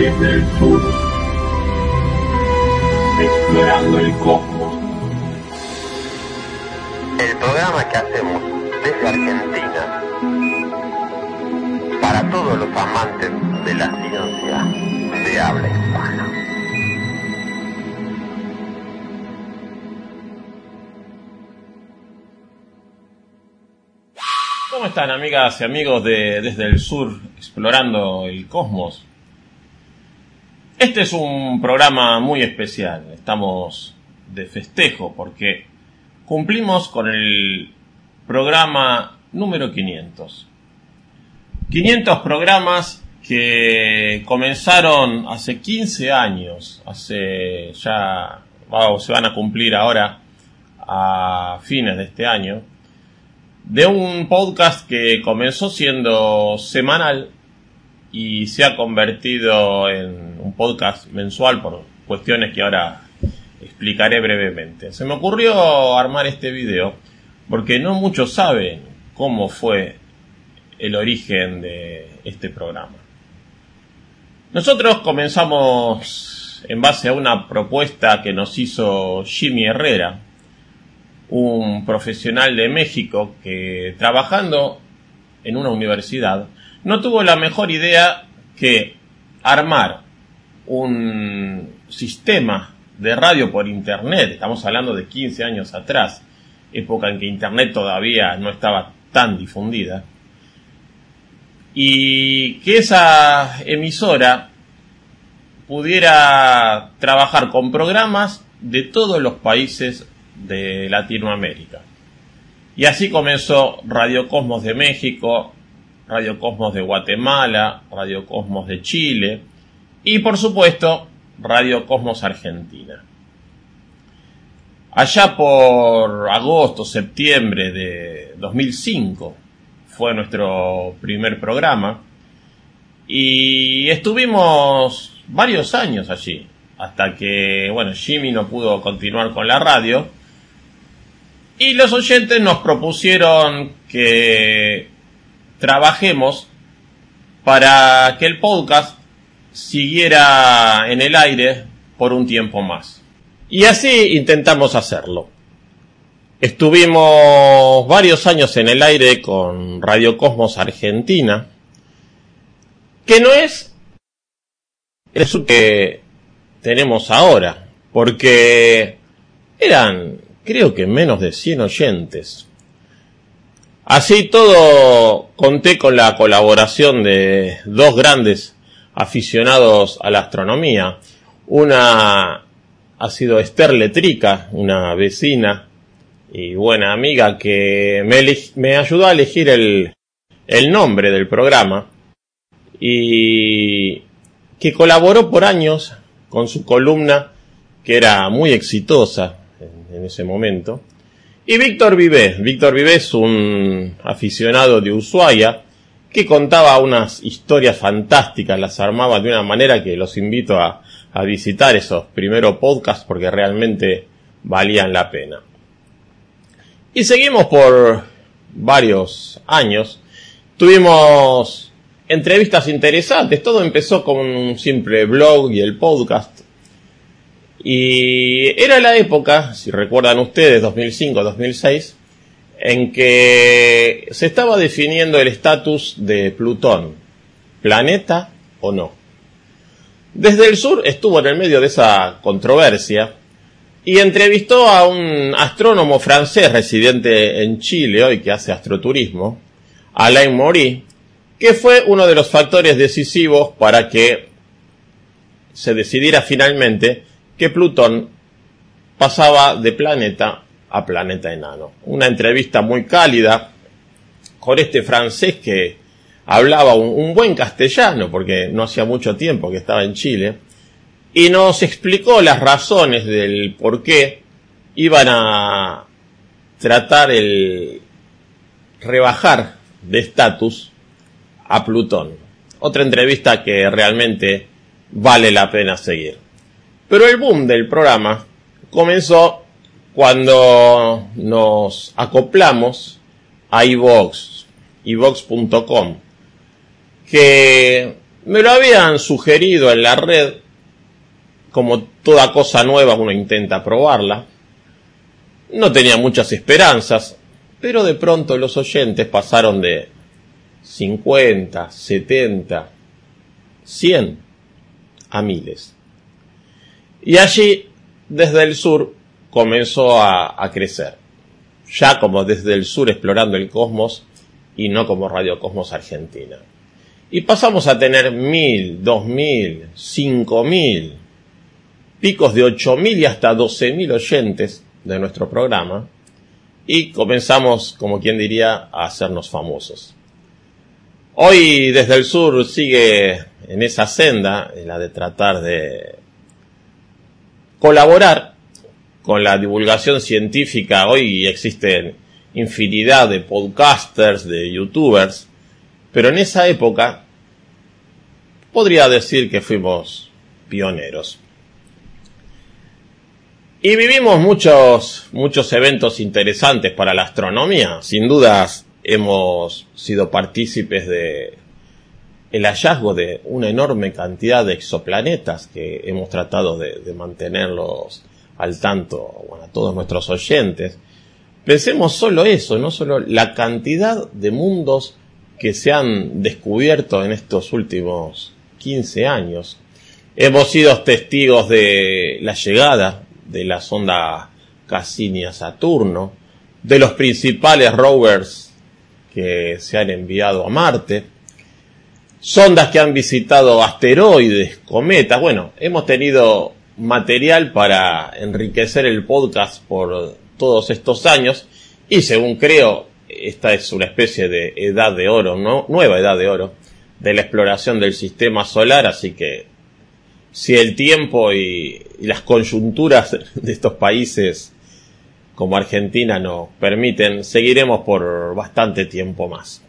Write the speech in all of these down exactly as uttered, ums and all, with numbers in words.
desde el sur, explorando el cosmos. El programa que hacemos desde Argentina para todos los amantes de la ciencia de habla hispana. ¿Cómo están, amigas y amigos de Desde el Sur, explorando el cosmos? Este es un programa muy especial. Estamos de festejo porque cumplimos con el programa número quinientos. quinientos programas que comenzaron hace quince años, hace ya, wow, se van a cumplir ahora a fines de este año, de un podcast que comenzó siendo semanal y se ha convertido en un podcast mensual por cuestiones que ahora explicaré brevemente. Se me ocurrió armar este video porque no muchos saben cómo fue el origen de este programa. Nosotros comenzamos en base a una propuesta que nos hizo Jimmy Herrera, un profesional de México que, trabajando en una universidad, no tuvo la mejor idea que armar un sistema de radio por internet. Estamos hablando de quince años atrás, época en que internet todavía no estaba tan difundida, y que esa emisora pudiera trabajar con programas de todos los países de Latinoamérica. Y así comenzó Radio Cosmos de México, Radio Cosmos de Guatemala, Radio Cosmos de Chile y, por supuesto, Radio Cosmos Argentina. Allá por agosto, septiembre de dos mil cinco fue nuestro primer programa y estuvimos varios años allí, hasta que, bueno, Jimmy no pudo continuar con la radio y los oyentes nos propusieron que trabajemos para que el podcast siguiera en el aire por un tiempo más. Y así intentamos hacerlo. Estuvimos varios años en el aire con Radio Cosmos Argentina, que no es eso que tenemos ahora, porque eran, creo que menos de cien oyentes. Así todo, conté con la colaboración de dos grandes aficionados a la astronomía. Una ha sido Esther Letrica, una vecina y buena amiga que me, me ayudó a elegir el, el nombre del programa y que colaboró por años con su columna, que era muy exitosa en, en ese momento. Y Víctor Vivé. Víctor Vivé es un aficionado de Ushuaia que contaba unas historias fantásticas, las armaba de una manera que los invito a, a visitar esos primeros podcasts porque realmente valían la pena. Y seguimos por varios años. Tuvimos entrevistas interesantes. Todo empezó con un simple blog y el podcast. Y era la época, si recuerdan ustedes, dos mil cinco a dos mil seis, en que se estaba definiendo el estatus de Plutón, planeta o no. Desde el Sur estuvo en el medio de esa controversia y entrevistó a un astrónomo francés residente en Chile hoy que hace astroturismo, Alain Maury, que fue uno de los factores decisivos para que se decidiera finalmente que Plutón pasaba de planeta a planeta enano. Una entrevista muy cálida con este francés que hablaba un, un buen castellano, porque no hacía mucho tiempo que estaba en Chile, y nos explicó las razones del por qué iban a tratar el rebajar de estatus a Plutón. Otra entrevista que realmente vale la pena seguir. Pero el boom del programa comenzó cuando nos acoplamos a iVoox, iVoox punto com, que Me lo habían sugerido en la red. Como toda cosa nueva uno intenta probarla. No tenía muchas esperanzas, pero de pronto los oyentes pasaron de cincuenta, setenta, cien a miles. Y allí, desde el sur, comenzó a, a crecer. Ya como desde el sur explorando el cosmos y no como Radio Cosmos Argentina. Y pasamos a tener mil, dos mil, cinco mil, picos de ocho mil y hasta doce mil oyentes de nuestro programa. Y comenzamos, como quien diría, a hacernos famosos. Hoy desde el sur sigue en esa senda, en la de tratar de colaborar con la divulgación científica. Hoy existen infinidad de podcasters, de youtubers, pero en esa época podría decir que fuimos pioneros. Y vivimos muchos, muchos eventos interesantes para la astronomía. Sin dudas hemos sido partícipes de el hallazgo de una enorme cantidad de exoplanetas que hemos tratado de, de mantenerlos al tanto, bueno, a todos nuestros oyentes. Pensemos solo eso, no solo la cantidad de mundos que se han descubierto en estos últimos quince años. Hemos sido testigos de la llegada de la sonda Cassini a Saturno, de los principales rovers que se han enviado a Marte, sondas que han visitado asteroides, cometas. Bueno, hemos tenido material para enriquecer el podcast por todos estos años y según creo, esta es una especie de edad de oro, ¿no? Nueva edad de oro de la exploración del sistema solar, así que si el tiempo y, y las coyunturas de estos países como Argentina nos permiten, seguiremos por bastante tiempo más.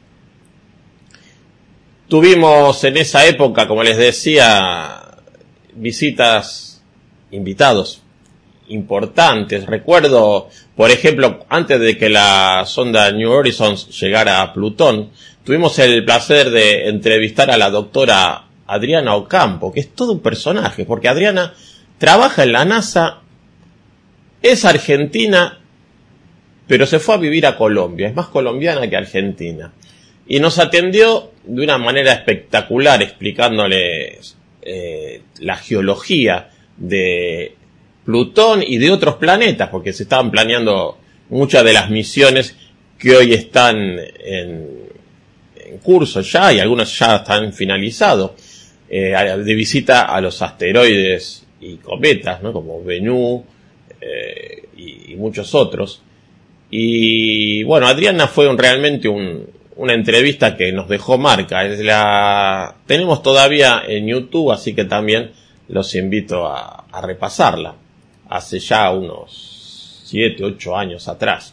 Tuvimos en esa época, como les decía, visitas, invitados importantes. Recuerdo, por ejemplo, antes de que la sonda New Horizons llegara a Plutón, tuvimos el placer de entrevistar a la doctora Adriana Ocampo, que es todo un personaje, porque Adriana trabaja en la NASA, es argentina, pero se fue a vivir a Colombia, es más colombiana que argentina. Y nos atendió de una manera espectacular, explicándoles eh, la geología de Plutón y de otros planetas, porque se estaban planeando muchas de las misiones que hoy están en, en curso ya, y algunas ya están finalizados, eh, de visita a los asteroides y cometas, ¿no? Como Bennu eh, y, y muchos otros. Y bueno, Adriana fue un, realmente un, una entrevista que nos dejó marca. La tenemos todavía en YouTube, así que también los invito a, a repasarla. Hace ya unos siete, ocho años atrás.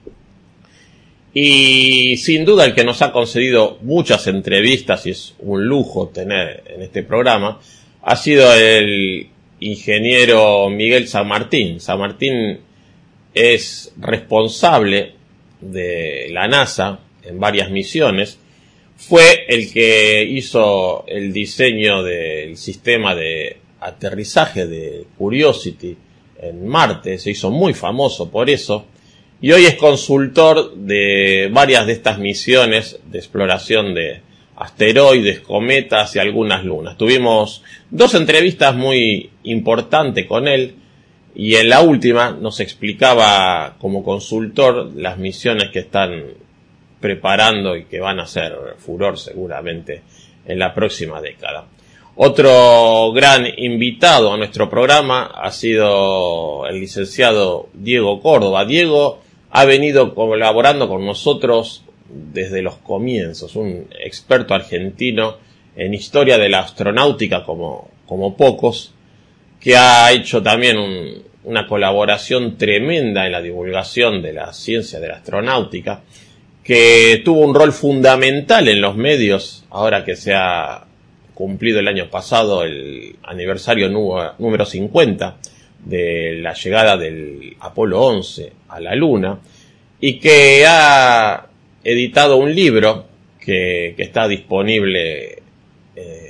Y sin duda el que nos ha concedido muchas entrevistas, y es un lujo tener en este programa, ha sido el ingeniero Miguel San Martín. San Martín es responsable de la NASA en varias misiones. Fue el que hizo el diseño del sistema de aterrizaje de Curiosity en Marte, se hizo muy famoso por eso, y hoy es consultor de varias de estas misiones de exploración de asteroides, cometas y algunas lunas. Tuvimos dos entrevistas muy importantes con él, y en la última nos explicaba como consultor las misiones que están preparando y que van a ser furor seguramente en la próxima década. Otro gran invitado a nuestro programa ha sido el licenciado Diego Córdoba. Diego ha venido colaborando con nosotros desde los comienzos, un experto argentino en historia de la astronáutica como, como pocos, que ha hecho también un, una colaboración tremenda en la divulgación de la ciencia de la astronáutica, que tuvo un rol fundamental en los medios, ahora que se ha cumplido el año pasado el aniversario número cincuenta de la llegada del Apolo once a la Luna, y que ha editado un libro que, que está disponible en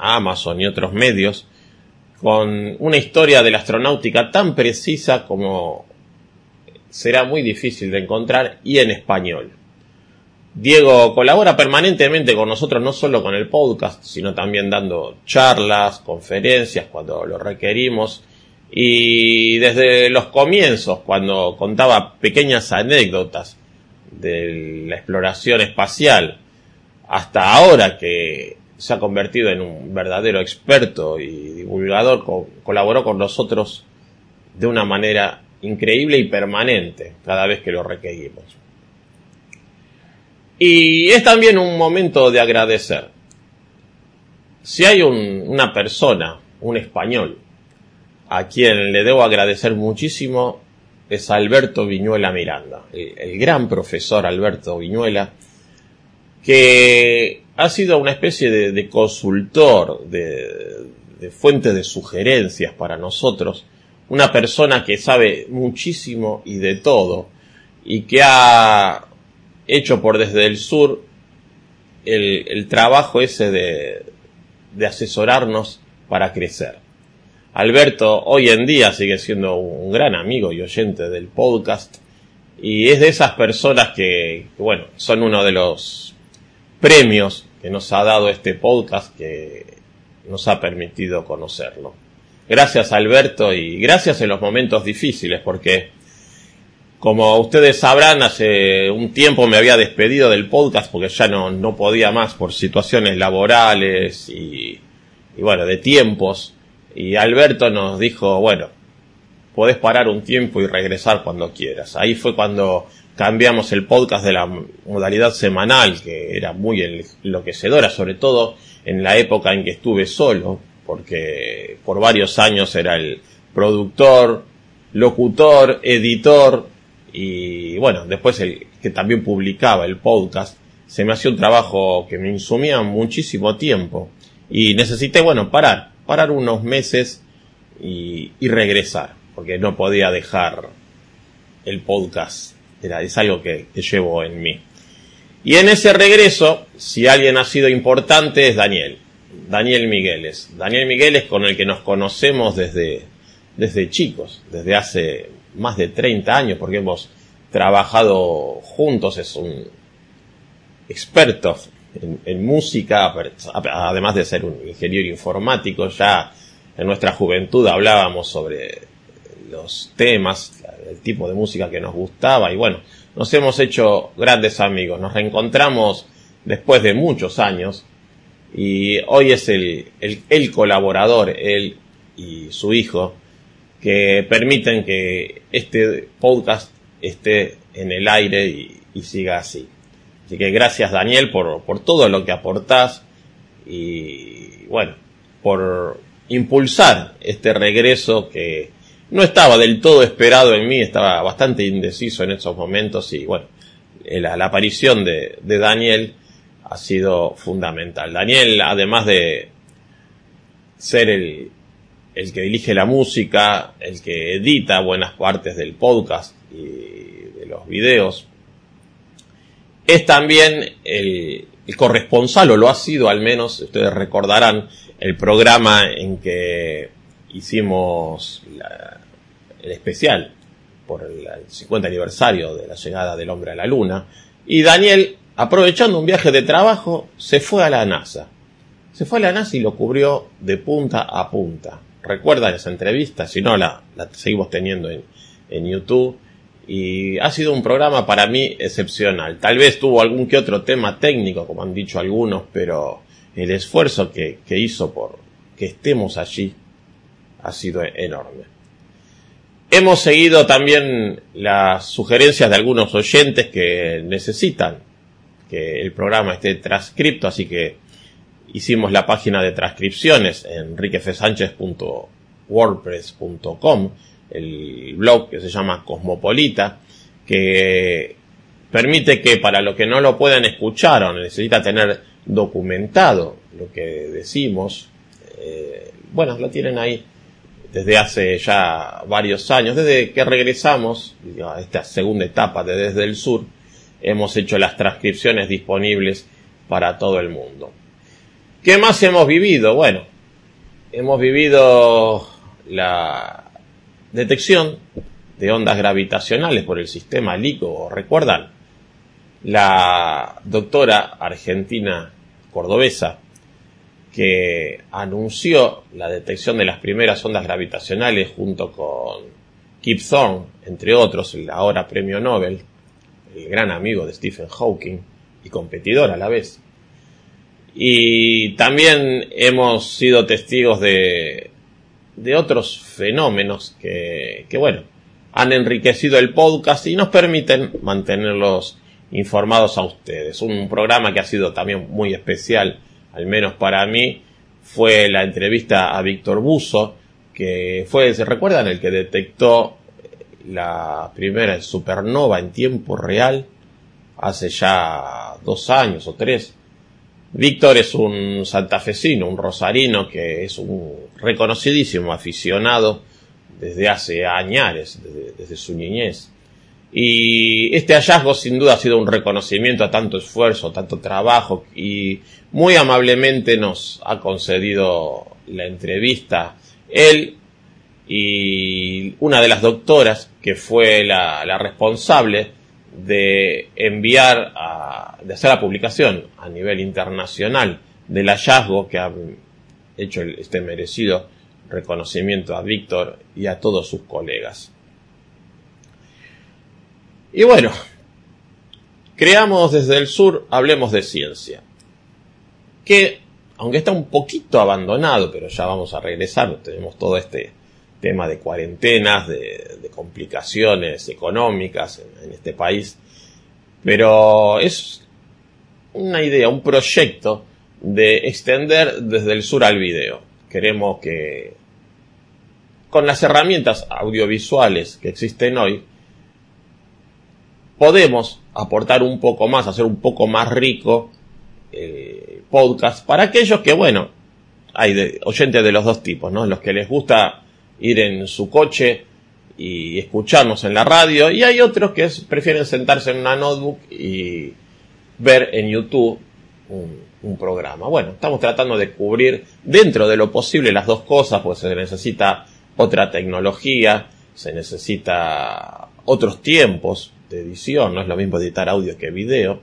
Amazon y otros medios, con una historia de la astronáutica tan precisa como será muy difícil de encontrar, y en español. Diego colabora permanentemente con nosotros, no solo con el podcast, sino también dando charlas, conferencias cuando lo requerimos, y desde los comienzos, cuando contaba pequeñas anécdotas de la exploración espacial, hasta ahora que se ha convertido en un verdadero experto y divulgador, co- colaboró con nosotros de una manera increíble y permanente cada vez que lo requerimos. Y es también un momento de agradecer. Si hay un, una persona, un español, a quien le debo agradecer muchísimo, es Alberto Viñuela Miranda, el, el gran profesor Alberto Viñuela, que ha sido una especie de, de consultor, de, de fuente de sugerencias para nosotros, una persona que sabe muchísimo y de todo, y que ha hecho por Desde el Sur el, el trabajo ese de, de asesorarnos para crecer. Alberto hoy en día sigue siendo un gran amigo y oyente del podcast, y es de esas personas que, que bueno, son uno de los premios que nos ha dado este podcast, que nos ha permitido conocerlo. Gracias, Alberto, y gracias en los momentos difíciles, porque como ustedes sabrán, hace un tiempo me había despedido del podcast porque ya no, no podía más por situaciones laborales y, y bueno, de tiempos. Y Alberto nos dijo, bueno, podés parar un tiempo y regresar cuando quieras. Ahí fue cuando cambiamos el podcast de la modalidad semanal, que era muy enloquecedora, sobre todo en la época en que estuve solo, porque por varios años era el productor, locutor, editor, y bueno, después el que también publicaba el podcast. Se me hacía un trabajo que me insumía muchísimo tiempo, y necesité, bueno, parar, parar unos meses y, y regresar, porque no podía dejar el podcast. Era, es algo que, que llevo en mí. Y en ese regreso, si alguien ha sido importante, es Daniel. Daniel Migueles. Daniel Migueles, con el que nos conocemos desde, desde chicos, desde hace más de treinta años, porque hemos trabajado juntos. Es un experto en, en música, además de ser un ingeniero informático. Ya en nuestra juventud hablábamos sobre los temas, el tipo de música que nos gustaba, y bueno, nos hemos hecho grandes amigos. Nos reencontramos después de muchos años, y hoy es el, el, el colaborador, él y su hijo, que permiten que este podcast esté en el aire y, y siga así. Así que gracias, Daniel, por, por todo lo que aportás, y bueno, por impulsar este regreso que no estaba del todo esperado en mí, estaba bastante indeciso en esos momentos, y bueno, la, la aparición de, de Daniel ha sido fundamental. Daniel, además de ser el, el que elige la música, el que edita buenas partes del podcast y de los videos, es también el, el corresponsal, o lo ha sido al menos. Ustedes recordarán el programa en que hicimos la, el especial por el, el cincuenta aniversario de la llegada del hombre a la luna, y Daniel, aprovechando un viaje de trabajo, se fue a la NASA. Se fue a la NASA y lo cubrió de punta a punta. ¿Recuerdan esa entrevista? Si no, la, la seguimos teniendo en, en YouTube. Y ha sido un programa para mí excepcional. Tal vez tuvo algún que otro tema técnico, como han dicho algunos, pero el esfuerzo que, que hizo por que estemos allí ha sido enorme. Hemos seguido también las sugerencias de algunos oyentes que necesitan que el programa esté transcripto, así que hicimos la página de transcripciones en enrique f sánchez punto wordpress punto com, el blog que se llama Cosmopolita, que permite que para los que no lo puedan escuchar o necesita tener documentado lo que decimos, eh, bueno, lo tienen ahí desde hace ya varios años. Desde que regresamos a esta segunda etapa de Desde el Sur, hemos hecho las transcripciones disponibles para todo el mundo. ¿Qué más hemos vivido? Bueno, hemos vivido la detección de ondas gravitacionales por el sistema LIGO. ¿Recuerdan? La doctora argentina cordobesa que anunció la detección de las primeras ondas gravitacionales junto con Kip Thorne, entre otros, el ahora premio Nobel, el gran amigo de Stephen Hawking y competidor a la vez. Y también hemos sido testigos de, de otros fenómenos que, que, bueno, han enriquecido el podcast y nos permiten mantenerlos informados a ustedes. Un programa que ha sido también muy especial, al menos para mí, fue la entrevista a Víctor Buzo, que fue, ¿se recuerdan? El que detectó la primera supernova en tiempo real hace ya dos años o tres. Víctor es un santafesino, un rosarino que es un reconocidísimo aficionado desde hace años, desde, desde su niñez. Y este hallazgo sin duda ha sido un reconocimiento a tanto esfuerzo, tanto trabajo, y muy amablemente nos ha concedido la entrevista él y una de las doctoras que fue la, la responsable de enviar, a, de hacer la publicación a nivel internacional del hallazgo, que ha hecho este merecido reconocimiento a Víctor y a todos sus colegas. Y bueno, creamos desde el sur, hablemos de ciencia, que aunque está un poquito abandonado, pero ya vamos a regresar, tenemos todo este tema de cuarentenas, de, de complicaciones económicas en, en este país, pero es una idea, un proyecto de extender desde el sur al video. Queremos que con las herramientas audiovisuales que existen hoy, podemos aportar un poco más, hacer un poco más rico el podcast para aquellos que, bueno, hay de, oyentes de los dos tipos, ¿no? Los que les gusta ir en su coche y escucharnos en la radio, y hay otros que es, prefieren sentarse en una notebook y ver en YouTube un, un programa. Bueno, estamos tratando de cubrir dentro de lo posible las dos cosas, pues se necesita otra tecnología, se necesita otros tiempos de edición, no es lo mismo editar audio que video.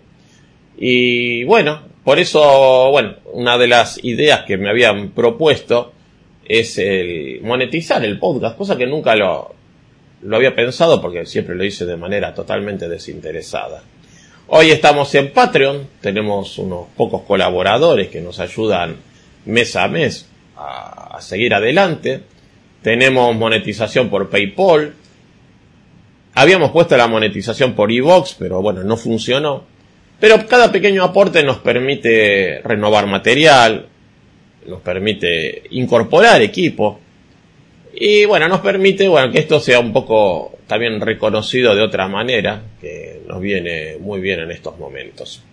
Y bueno, por eso, bueno, una de las ideas que me habían propuesto es el monetizar el podcast, cosa que nunca lo, lo había pensado porque siempre lo hice de manera totalmente desinteresada. Hoy estamos en Patreon, tenemos unos pocos colaboradores que nos ayudan mes a mes a, a seguir adelante. Tenemos monetización por PayPal. Habíamos puesto la monetización por iVoox, pero bueno, no funcionó. Pero cada pequeño aporte nos permite renovar material, nos permite incorporar equipo, y bueno, nos permite, bueno, que esto sea un poco también reconocido de otra manera, que nos viene muy bien en estos momentos.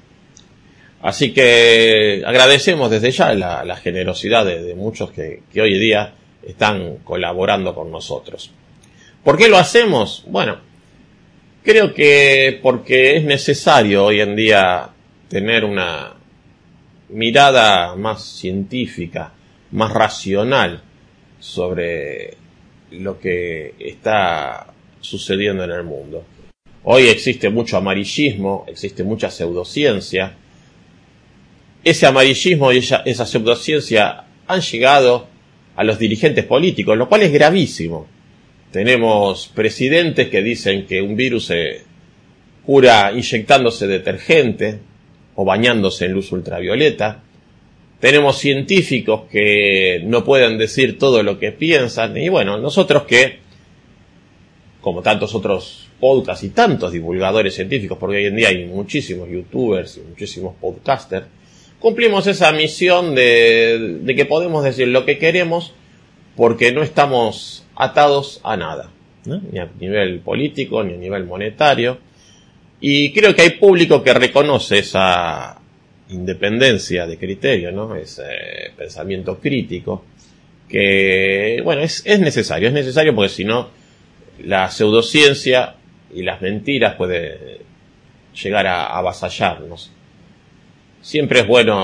Así que agradecemos desde ya la, la generosidad de, de muchos que, que hoy día están colaborando con nosotros. ¿Por qué lo hacemos? Bueno, creo que porque es necesario hoy en día tener una mirada más científica, más racional sobre lo que está sucediendo en el mundo. Hoy existe mucho amarillismo, existe mucha pseudociencia. Ese amarillismo y esa, esa pseudociencia han llegado a los dirigentes políticos, lo cual es gravísimo. Tenemos presidentes que dicen que un virus se cura inyectándose detergente o bañándose en luz ultravioleta. Tenemos científicos que no pueden decir todo lo que piensan. Y bueno, nosotros que, como tantos otros podcasts y tantos divulgadores científicos, porque hoy en día hay muchísimos youtubers y muchísimos podcasters, cumplimos esa misión de, de que podemos decir lo que queremos porque no estamos atados a nada, ¿no? Ni a nivel político, ni a nivel monetario. Y creo que hay público que reconoce esa independencia de criterio, ¿no? Ese pensamiento crítico, que, bueno, es, es necesario, es necesario porque si no, la pseudociencia y las mentiras puede llegar a avasallarnos. Siempre es bueno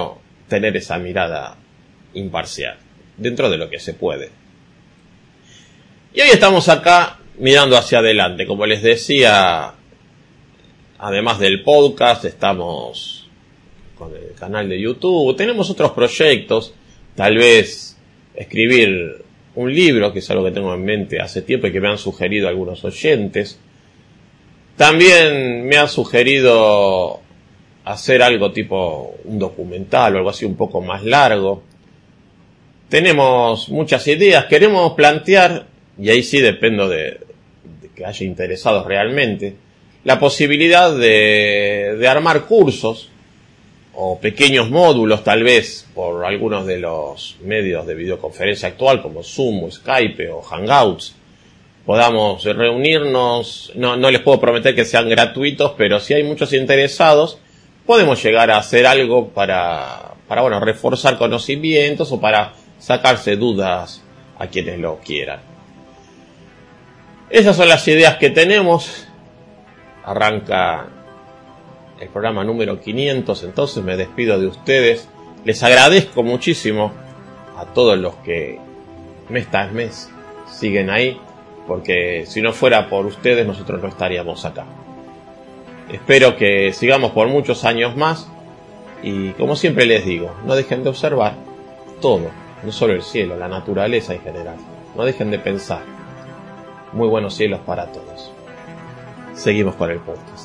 tener esa mirada imparcial, dentro de lo que se puede. Y hoy estamos acá mirando hacia adelante, como les decía, además del podcast, estamos con el canal de YouTube, tenemos otros proyectos, tal vez escribir un libro, que es algo que tengo en mente hace tiempo y que me han sugerido algunos oyentes. También me ha sugerido hacer algo tipo un documental o algo así un poco más largo. Tenemos muchas ideas, queremos plantear, y ahí sí dependo de, de que haya interesados realmente, la posibilidad de, de armar cursos o pequeños módulos, tal vez por algunos de los medios de videoconferencia actual como Zoom o Skype o Hangouts, podamos reunirnos. No, no les puedo prometer que sean gratuitos, pero si hay muchos interesados, podemos llegar a hacer algo para, para bueno, reforzar conocimientos o para sacarse dudas a quienes lo quieran. Esas son las ideas que tenemos. Arranca el programa número quinientos, entonces me despido de ustedes. Les agradezco muchísimo a todos los que mes tras mes siguen ahí, porque si no fuera por ustedes nosotros no estaríamos acá. Espero que sigamos por muchos años más y, como siempre les digo, no dejen de observar todo, no solo el cielo, la naturaleza en general. No dejen de pensar. Muy buenos cielos para todos. Seguimos con el podcast.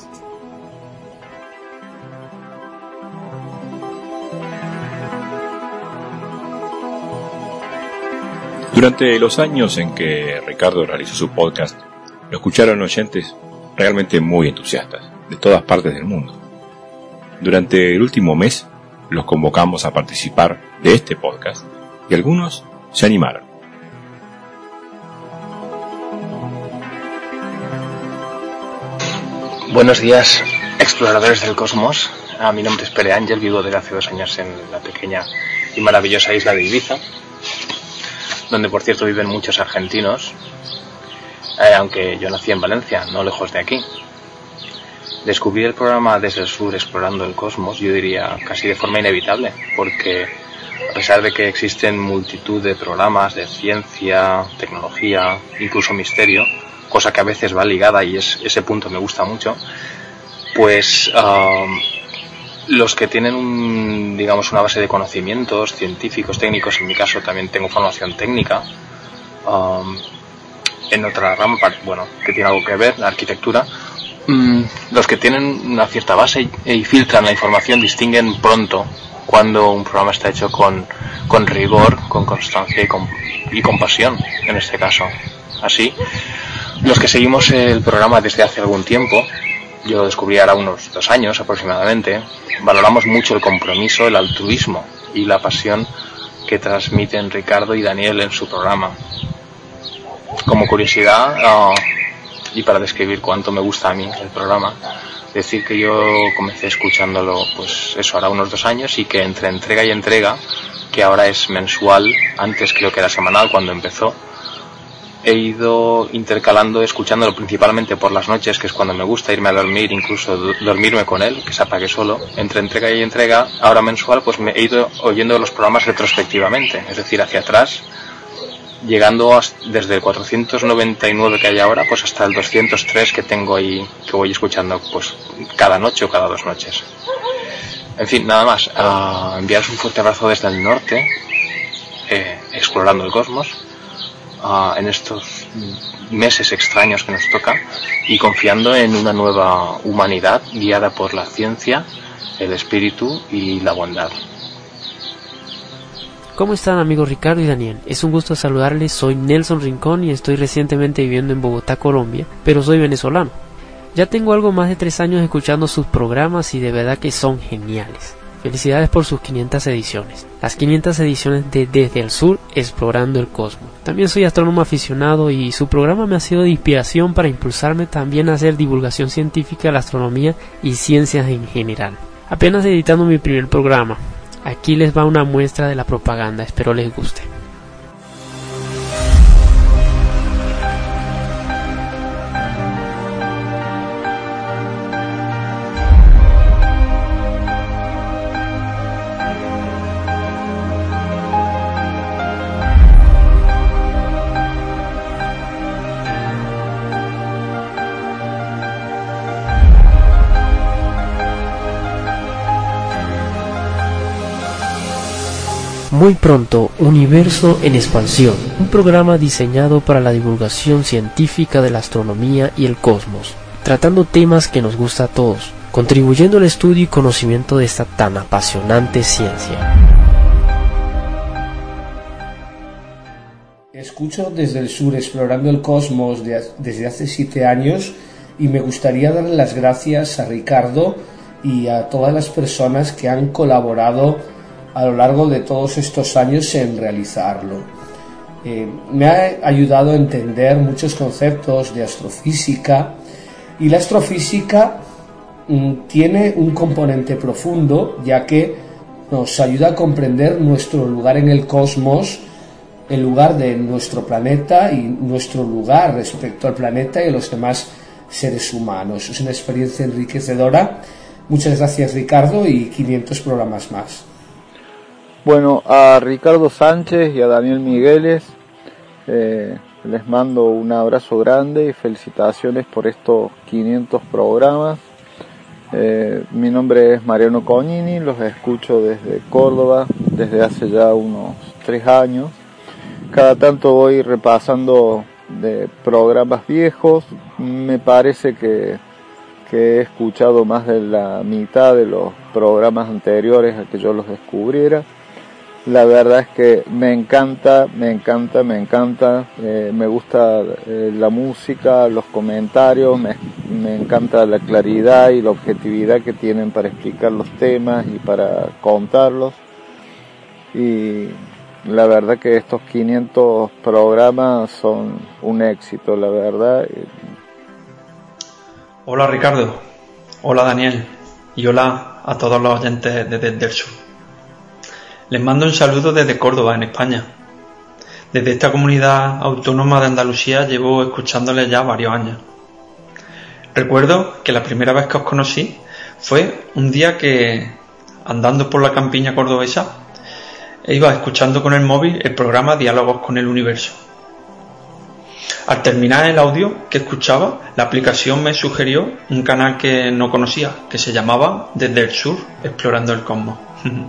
Durante los años en que Ricardo realizó su podcast, lo escucharon oyentes realmente muy entusiastas, de todas partes del mundo. Durante el último mes, los convocamos a participar de este podcast, y algunos se animaron. Buenos días, exploradores del cosmos. A mi nombre es Pere Ángel, vivo desde hace dos años en la pequeña y maravillosa isla de Ibiza, donde por cierto viven muchos argentinos, eh, aunque yo nací en Valencia, no lejos de aquí. Descubrí el programa Desde el Sur Explorando el Cosmos, yo diría casi de forma inevitable, porque a pesar de que existen multitud de programas de ciencia, tecnología, incluso misterio, cosa que a veces va ligada y es, ese punto me gusta mucho, pues uh, los que tienen un, digamos, una base de conocimientos científicos, técnicos, en mi caso también tengo formación técnica, um, en otra rama, bueno, que tiene algo que ver, la arquitectura, um, los que tienen una cierta base y, y filtran la información distinguen pronto cuando un programa está hecho con, con rigor, con constancia y con, y con pasión, en este caso. Así, los que seguimos el programa desde hace algún tiempo, yo lo descubrí ahora unos dos años aproximadamente, valoramos mucho el compromiso, el altruismo y la pasión que transmiten Ricardo y Daniel en su programa. Como curiosidad, uh, y para describir cuánto me gusta a mí el programa, decir que yo comencé escuchándolo, pues eso, ahora unos dos años, y que entre entrega y entrega, que ahora es mensual, antes creo que era semanal cuando empezó, he ido intercalando, escuchándolo principalmente por las noches, que es cuando me gusta irme a dormir, incluso do- dormirme con él, que se apague solo. Entre entrega y entrega, ahora mensual, pues me he ido oyendo los programas retrospectivamente, es decir, hacia atrás, llegando hasta, desde el cuatrocientos noventa y nueve que hay ahora, pues hasta el doscientos tres que tengo ahí, que voy escuchando pues cada noche o cada dos noches. En fin, nada más. Uh, enviaros un fuerte abrazo desde el norte, eh, explorando el cosmos, uh, en estos meses extraños que nos toca, y confiando en una nueva humanidad guiada por la ciencia, el espíritu y la bondad. ¿Cómo están, amigos Ricardo y Daniel? Es un gusto saludarles, soy Nelson Rincón y estoy recientemente viviendo en Bogotá, Colombia, pero soy venezolano. Ya tengo algo más de tres años escuchando sus programas y de verdad que son geniales. Felicidades por sus quinientas ediciones. Las quinientas ediciones de Desde el Sur Explorando el Cosmos. También soy astrónomo aficionado y su programa me ha sido de inspiración para impulsarme también a hacer divulgación científica de la astronomía y ciencias en general. Apenas editando mi primer programa. Aquí les va una muestra de la propaganda, espero les guste. Muy pronto, Universo en Expansión, un programa diseñado para la divulgación científica de la astronomía y el cosmos, tratando temas que nos gusta a todos, contribuyendo al estudio y conocimiento de esta tan apasionante ciencia. Escucho desde el sur Explorando el Cosmos de, desde hace siete años y me gustaría darle las gracias a Ricardo y a todas las personas que han colaborado a lo largo de todos estos años en realizarlo. Eh, me ha ayudado a entender muchos conceptos de astrofísica, y la astrofísica mm, tiene un componente profundo, ya que nos ayuda a comprender nuestro lugar en el cosmos, el lugar de nuestro planeta y nuestro lugar respecto al planeta y a los demás seres humanos. Es una experiencia enriquecedora. Muchas gracias, Ricardo, y quinientos programas más. Bueno, a Ricardo Sánchez y a Daniel Migueles eh, les mando un abrazo grande y felicitaciones por estos quinientos programas. Eh, mi nombre es Mariano Cognini, los escucho desde Córdoba desde hace ya unos tres años. Cada tanto voy repasando de programas viejos. Me parece que, que he escuchado más de la mitad de los programas anteriores a que yo los descubriera. La verdad es que me encanta, me encanta, me encanta, eh, me gusta eh, la música, los comentarios, me, me encanta la claridad y la objetividad que tienen para explicar los temas y para contarlos. Y la verdad que estos quinientos programas son un éxito, la verdad. Hola Ricardo, hola Daniel y hola a todos los oyentes de Desde el Sur. Les mando un saludo desde Córdoba, en España. Desde esta comunidad autónoma de Andalucía llevo escuchándoles ya varios años. Recuerdo que la primera vez que os conocí fue un día que, andando por la campiña cordobesa, iba escuchando con el móvil el programa Diálogos con el Universo. Al terminar el audio que escuchaba, la aplicación me sugirió un canal que no conocía, que se llamaba Desde el Sur, Explorando el Cosmos.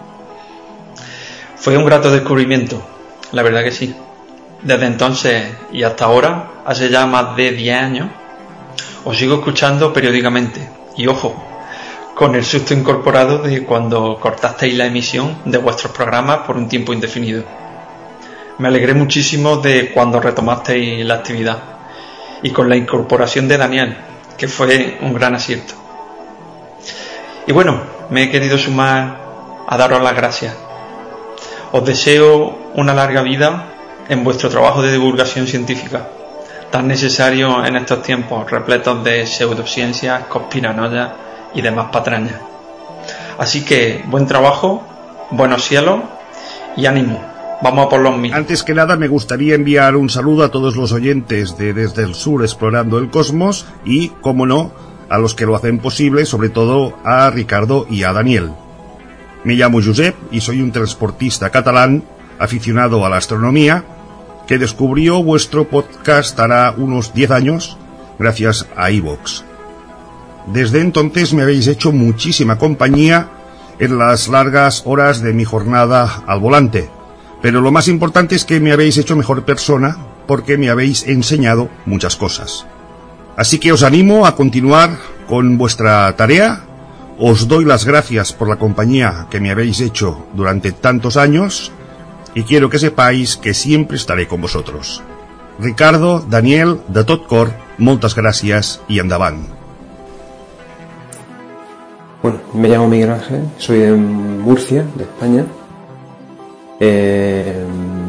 Fue un grato descubrimiento, la verdad que sí. Desde entonces y hasta ahora, hace ya más de diez años, os sigo escuchando periódicamente. Y ojo, con el susto incorporado de cuando cortasteis la emisión de vuestros programas por un tiempo indefinido. Me alegré muchísimo de cuando retomasteis la actividad, y con la incorporación de Daniel, que fue un gran acierto. Y bueno, me he querido sumar a daros las gracias. Os deseo una larga vida en vuestro trabajo de divulgación científica, tan necesario en estos tiempos repletos de pseudociencias, conspiranoias y demás patrañas. Así que buen trabajo, buenos cielos y ánimo. Vamos a por los mil. Antes que nada me gustaría enviar un saludo a todos los oyentes de Desde el Sur Explorando el Cosmos y, como no, a los que lo hacen posible, sobre todo a Ricardo y a Daniel. Me llamo Josep y soy un transportista catalán aficionado a la astronomía que descubrió vuestro podcast hará unos diez años gracias a iVoox. Desde entonces me habéis hecho muchísima compañía en las largas horas de mi jornada al volante, pero lo más importante es que me habéis hecho mejor persona porque me habéis enseñado muchas cosas. Así que os animo a continuar con vuestra tarea. Os doy las gracias por la compañía que me habéis hecho durante tantos años y quiero que sepáis que siempre estaré con vosotros. Ricardo, Daniel, de tot cor, moltes gràcies i endavant. Bueno, me llamo Miguel Ángel, soy de Murcia, de España. Eh,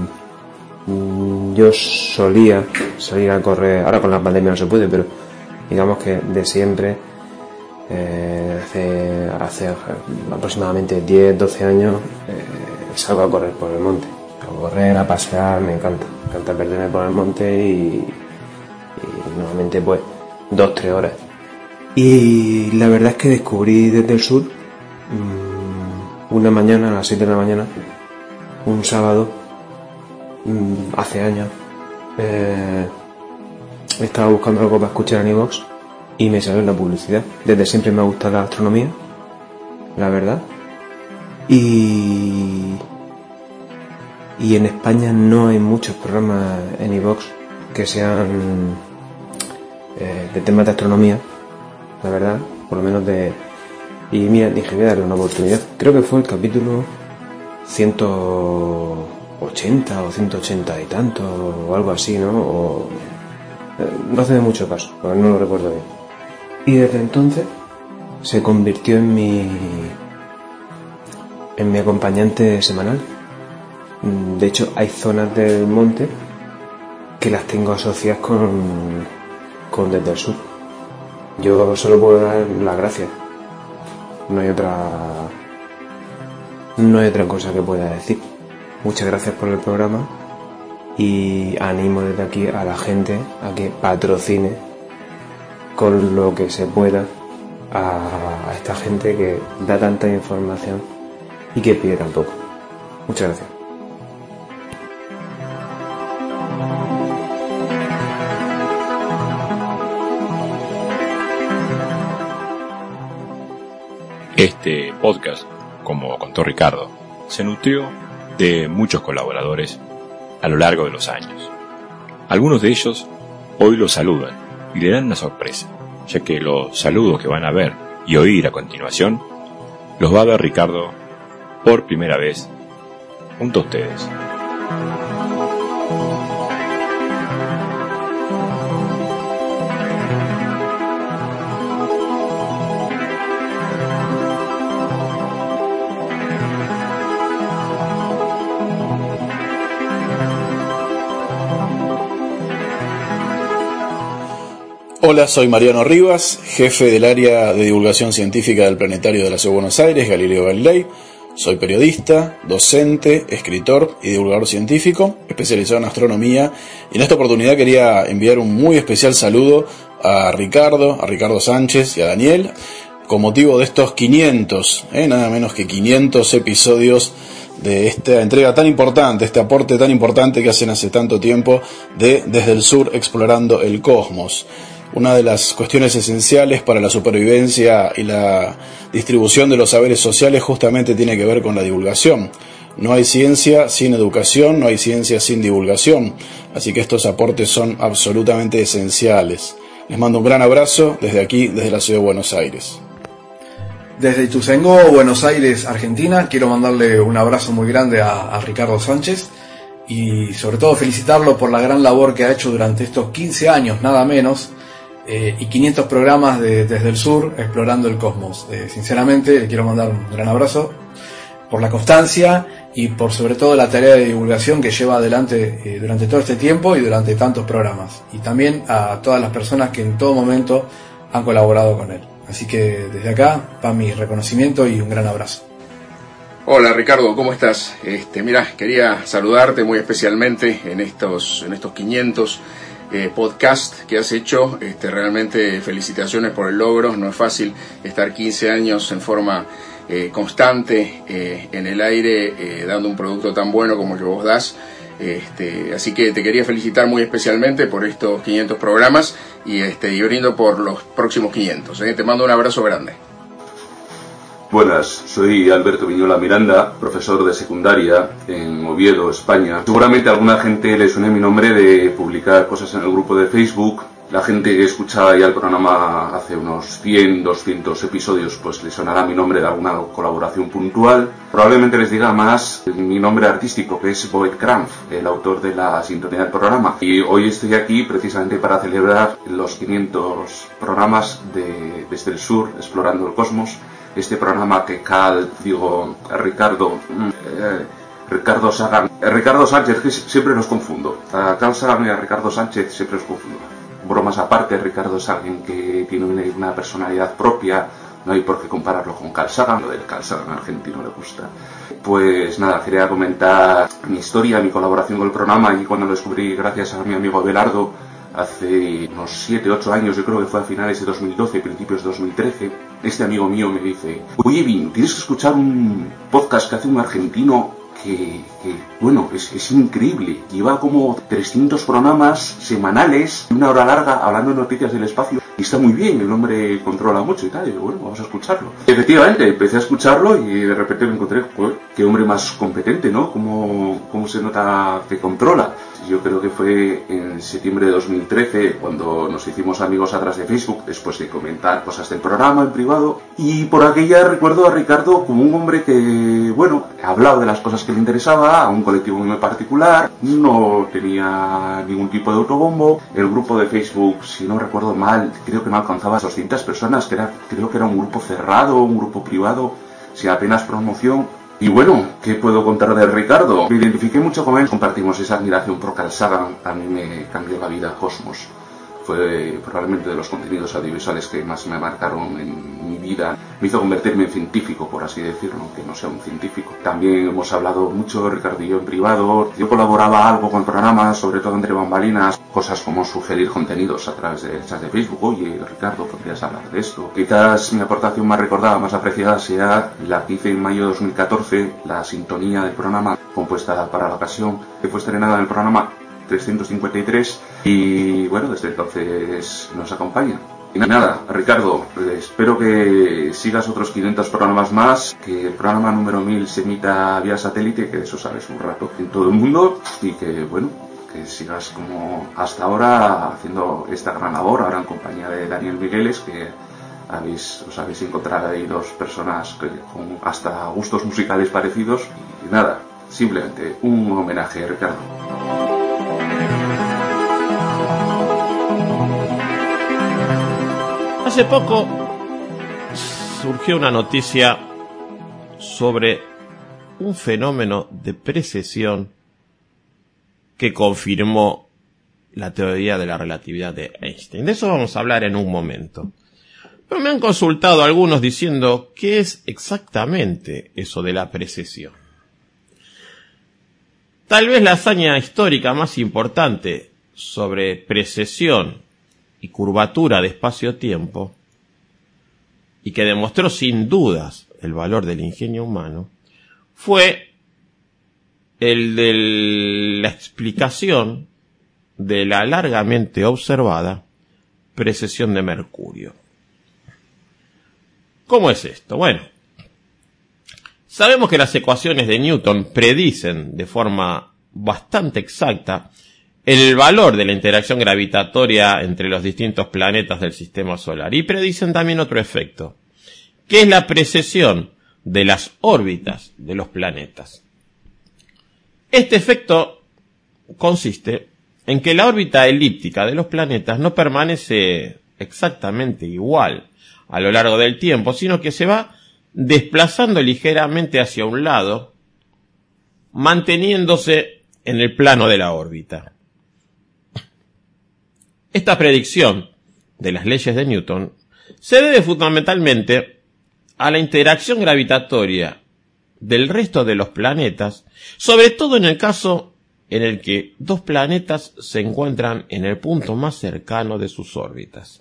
yo solía salir a correr, ahora con la pandemia no se puede, pero digamos que de siempre. Eh, hace, hace aproximadamente diez doce años eh, salgo a correr por el monte, a correr, a pasear, me encanta, me encanta perderme por el monte y, y normalmente pues dos tres horas. Y la verdad es que descubrí Desde el Sur mmm, una mañana a las siete de la mañana, un sábado, mmm, hace años, eh, estaba buscando algo para escuchar en iVoox y me salió la publicidad. Desde siempre me ha gustado la astronomía, la verdad. Y y en España no hay muchos programas en iVoox que sean eh, de temas de astronomía, la verdad, por lo menos de... Y mira, dije, voy a darle una oportunidad. Creo que fue el capítulo ciento ochenta o ciento ochenta y tanto, o algo así, ¿no? O, eh, no hace de mucho caso, porque no lo recuerdo bien. Y desde entonces se convirtió en mi en mi acompañante semanal. De hecho, hay zonas del monte que las tengo asociadas con, con Desde el Sur. Yo solo puedo dar las gracias. No hay otra no hay otra cosa que pueda decir. Muchas gracias por el programa y animo desde aquí a la gente a que patrocine con lo que se pueda a, a esta gente que da tanta información y que pide tan poco. Muchas gracias. Este podcast, como contó Ricardo, se nutrió de muchos colaboradores a lo largo de los años. Algunos de ellos hoy lo saludan y le dan una sorpresa, ya que los saludos que van a ver y oír a continuación los va a ver Ricardo por primera vez junto a ustedes. Hola, soy Mariano Rivas, jefe del área de divulgación científica del Planetario de la Ciudad de Buenos Aires, Galileo Galilei. Soy periodista, docente, escritor y divulgador científico, especializado en astronomía. Y en esta oportunidad quería enviar un muy especial saludo a Ricardo, a Ricardo Sánchez y a Daniel, con motivo de estos quinientos, eh, nada menos que quinientos episodios de esta entrega tan importante, este aporte tan importante que hacen hace tanto tiempo de Desde el Sur Explorando el Cosmos. Una de las cuestiones esenciales para la supervivencia y la distribución de los saberes sociales justamente tiene que ver con la divulgación. No hay ciencia sin educación, no hay ciencia sin divulgación, así que estos aportes son absolutamente esenciales. Les mando un gran abrazo desde aquí, desde la Ciudad de Buenos Aires. Desde Ituzaingó, Buenos Aires, Argentina, quiero mandarle un abrazo muy grande a, a Ricardo Sánchez y sobre todo felicitarlo por la gran labor que ha hecho durante estos quince años, nada menos, Eh, y quinientos programas de, desde el sur explorando el cosmos. Eh, sinceramente le quiero mandar un gran abrazo por la constancia y por sobre todo la tarea de divulgación que lleva adelante eh, durante todo este tiempo y durante tantos programas, y también a todas las personas que en todo momento han colaborado con él. Así que desde acá va mi reconocimiento y un gran abrazo. Hola Ricardo, ¿cómo estás? Este, mira, quería saludarte muy especialmente en estos en estos quinientos Eh, podcast que has hecho. Este, realmente felicitaciones por el logro. No es fácil estar quince años en forma eh, constante eh, en el aire eh, dando un producto tan bueno como el que vos das. Este, así que te quería felicitar muy especialmente por estos quinientos programas y, este, y brindo por los próximos quinientos. ¿eh? Te mando un abrazo grande. Buenas, soy Alberto Viñola Miranda, profesor de secundaria en Oviedo, España. Seguramente a alguna gente le suene mi nombre de publicar cosas en el grupo de Facebook. La gente que escuchaba ya el programa hace unos cien, doscientos episodios, pues le sonará mi nombre de alguna colaboración puntual. Probablemente les diga más mi nombre artístico, que es Boyd Kranz, el autor de la sintonía del programa. Y hoy estoy aquí precisamente para celebrar los quinientos programas de Desde el Sur, Explorando el Cosmos. Este programa que Cal, digo, Ricardo, eh, Ricardo Sagan, eh, Ricardo Sánchez, que siempre los confundo. A Cal Sagan y a Ricardo Sánchez siempre los confundo. Bromas aparte, Ricardo Sagan, que tiene una personalidad propia, no hay por qué compararlo con Carl Sagan, lo del Carl Sagan argentino le gusta. Pues nada, quería comentar mi historia, mi colaboración con el programa, y cuando lo descubrí gracias a mi amigo Abelardo, hace unos siete, ocho años, yo creo que fue a finales de dos mil doce, principios de dos mil trece, este amigo mío me dice: oye, Vin, tienes que escuchar un podcast que hace un argentino que, que bueno, es, es increíble. Lleva como trescientos programas semanales, una hora larga, hablando de noticias del espacio. y está muy bien, el hombre controla mucho y tal, y digo, bueno, vamos a escucharlo. Y efectivamente, empecé a escucharlo y de repente me encontré, joder, qué hombre más competente, ¿no? Cómo, cómo se nota que controla. Yo creo que fue en septiembre de dos mil trece cuando nos hicimos amigos a través de Facebook, después de comentar cosas del programa en privado, y por aquella recuerdo a Ricardo como un hombre que, bueno, hablaba de las cosas que le interesaba, a un colectivo muy particular, no tenía ningún tipo de autobombo. El grupo de Facebook, si no recuerdo mal, creo que no alcanzaba doscientas personas, que era, creo que era un grupo cerrado, un grupo privado, sin apenas promoción. Y bueno, ¿qué puedo contar de Ricardo? Me identifiqué mucho con él, compartimos esa admiración por Carl Sagan. A mí me cambió la vida Cosmos. Fue probablemente de los contenidos audiovisuales que más me marcaron en mi vida. Me hizo convertirme en científico, por así decirlo, aunque no sea un científico. También hemos hablado mucho, Ricardo y yo, en privado. Yo colaboraba algo con el programa, sobre todo entre bambalinas, cosas como sugerir contenidos a través de chats de Facebook. Oye, Ricardo, ¿podrías hablar de esto? Quizás mi aportación más recordada, más apreciada, sea la que hice en mayo de dos mil catorce, la sintonía del programa compuesta para la ocasión, que fue estrenada en el programa trescientos cincuenta y tres, y bueno, desde entonces nos acompaña. Y nada, Ricardo, espero que sigas otros quinientos programas más, que el programa número mil se emita vía satélite, que eso sabes un rato en todo el mundo, y que bueno, que sigas como hasta ahora haciendo esta gran labor, ahora en compañía de Daniel Migueles, que habéis, os habéis encontrado ahí dos personas que, con hasta gustos musicales parecidos. Y nada, simplemente un homenaje, Ricardo. Hace poco surgió una noticia sobre un fenómeno de precesión que confirmó la teoría de la relatividad de Einstein. De eso vamos a hablar en un momento. Pero me han consultado algunos diciendo qué es exactamente eso de la precesión. Tal vez la hazaña histórica más importante sobre precesión y curvatura de espacio-tiempo, y que demostró sin dudas el valor del ingenio humano, fue el de la explicación de la largamente observada precesión de Mercurio. ¿Cómo es esto? Bueno, sabemos que las ecuaciones de Newton predicen de forma bastante exacta el valor de la interacción gravitatoria entre los distintos planetas del sistema solar, y predicen también otro efecto, que es la precesión de las órbitas de los planetas. Este efecto consiste en que la órbita elíptica de los planetas no permanece exactamente igual a lo largo del tiempo, sino que se va desplazando ligeramente hacia un lado, manteniéndose en el plano de la órbita. Esta predicción de las leyes de Newton se debe fundamentalmente a la interacción gravitatoria del resto de los planetas, sobre todo en el caso en el que dos planetas se encuentran en el punto más cercano de sus órbitas.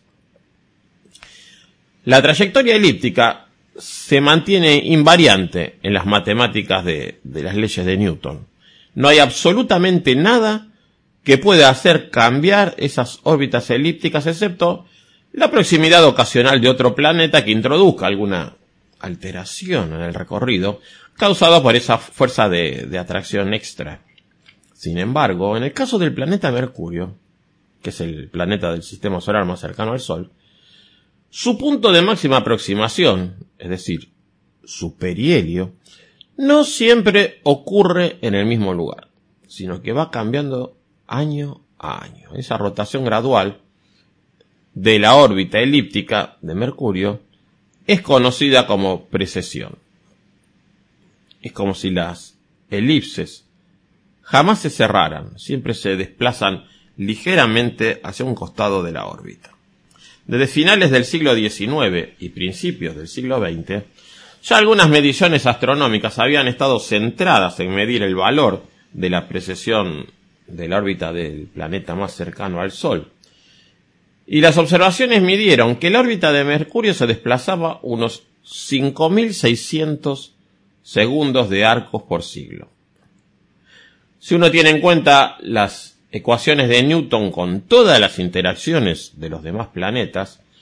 La trayectoria elíptica se mantiene invariante en las matemáticas de, de las leyes de Newton. No hay absolutamente nada que pueda hacer cambiar esas órbitas elípticas, excepto la proximidad ocasional de otro planeta que introduzca alguna alteración en el recorrido causada por esa fuerza de, de atracción extra. Sin embargo, en el caso del planeta Mercurio, que es el planeta del sistema solar más cercano al Sol, su punto de máxima aproximación, es decir, su perihelio, no siempre ocurre en el mismo lugar, sino que va cambiando año a año. Esa rotación gradual de la órbita elíptica de Mercurio es conocida como precesión. Es como si las elipses jamás se cerraran, siempre se desplazan ligeramente hacia un costado de la órbita. Desde finales del siglo diecinueve y principios del siglo veinte, ya algunas mediciones astronómicas habían estado centradas en medir el valor de la precesión de la órbita del planeta más cercano al Sol. Y las observaciones midieron que la órbita de Mercurio se desplazaba unos cinco mil seiscientos segundos de arcos por siglo. Si uno tiene en cuenta las ecuaciones de Newton con todas las interacciones de los demás planetas,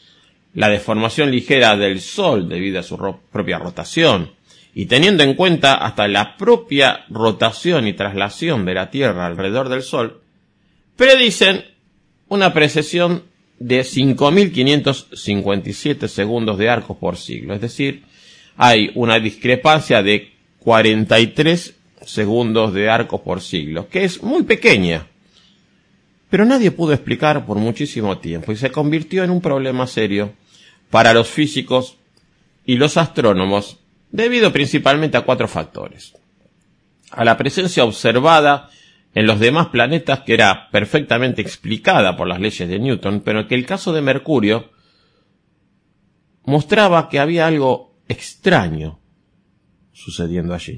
la deformación ligera del Sol debido a su ro- propia rotación, y teniendo en cuenta hasta la propia rotación y traslación de la Tierra alrededor del Sol, predicen una precesión de cinco mil quinientos cincuenta y siete segundos de arcos por siglo. Es decir, hay una discrepancia de cuarenta y tres segundos de arcos por siglo, que es muy pequeña. Pero nadie pudo explicar por muchísimo tiempo y se convirtió en un problema serio para los físicos y los astrónomos, debido principalmente a cuatro factores. A la presencia observada en los demás planetas, que era perfectamente explicada por las leyes de Newton, pero que el caso de Mercurio mostraba que había algo extraño sucediendo allí.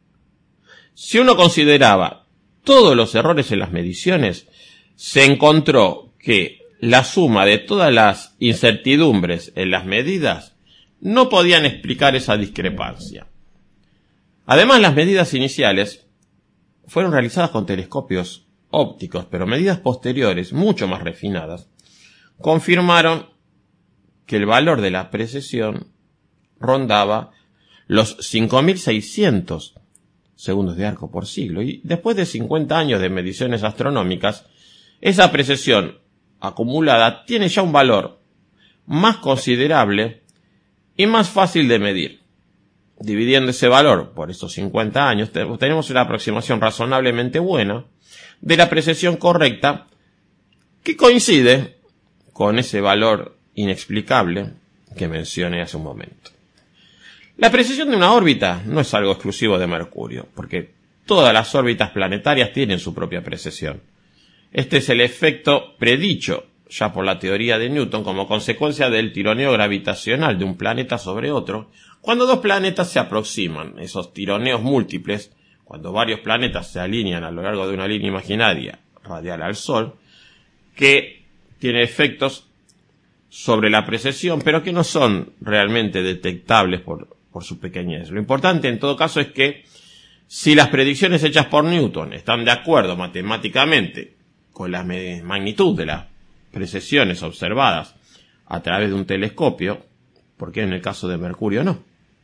Si uno consideraba todos los errores en las mediciones, se encontró que la suma de todas las incertidumbres en las medidas no podían explicar esa discrepancia. Además, las medidas iniciales fueron realizadas con telescopios ópticos, pero medidas posteriores, mucho más refinadas, confirmaron que el valor de la precesión rondaba los cinco mil seiscientos segundos de arco por siglo, y después de cincuenta años de mediciones astronómicas, esa precesión acumulada tiene ya un valor más considerable y más fácil de medir. Dividiendo ese valor por estos cincuenta años, tenemos una aproximación razonablemente buena de la precesión correcta, que coincide con ese valor inexplicable que mencioné hace un momento. La precesión de una órbita no es algo exclusivo de Mercurio, porque todas las órbitas planetarias tienen su propia precesión. Este es el efecto predicho ya por la teoría de Newton como consecuencia del tironeo gravitacional de un planeta sobre otro, cuando dos planetas se aproximan. Esos tironeos múltiples, cuando varios planetas se alinean a lo largo de una línea imaginaria radial al Sol, que tiene efectos sobre la precesión, pero que no son realmente detectables por, por su pequeñez. Lo importante en todo caso es que si las predicciones hechas por Newton están de acuerdo matemáticamente con la magnitud de las precesiones observadas a través de un telescopio, ¿por qué en el caso de Mercurio no?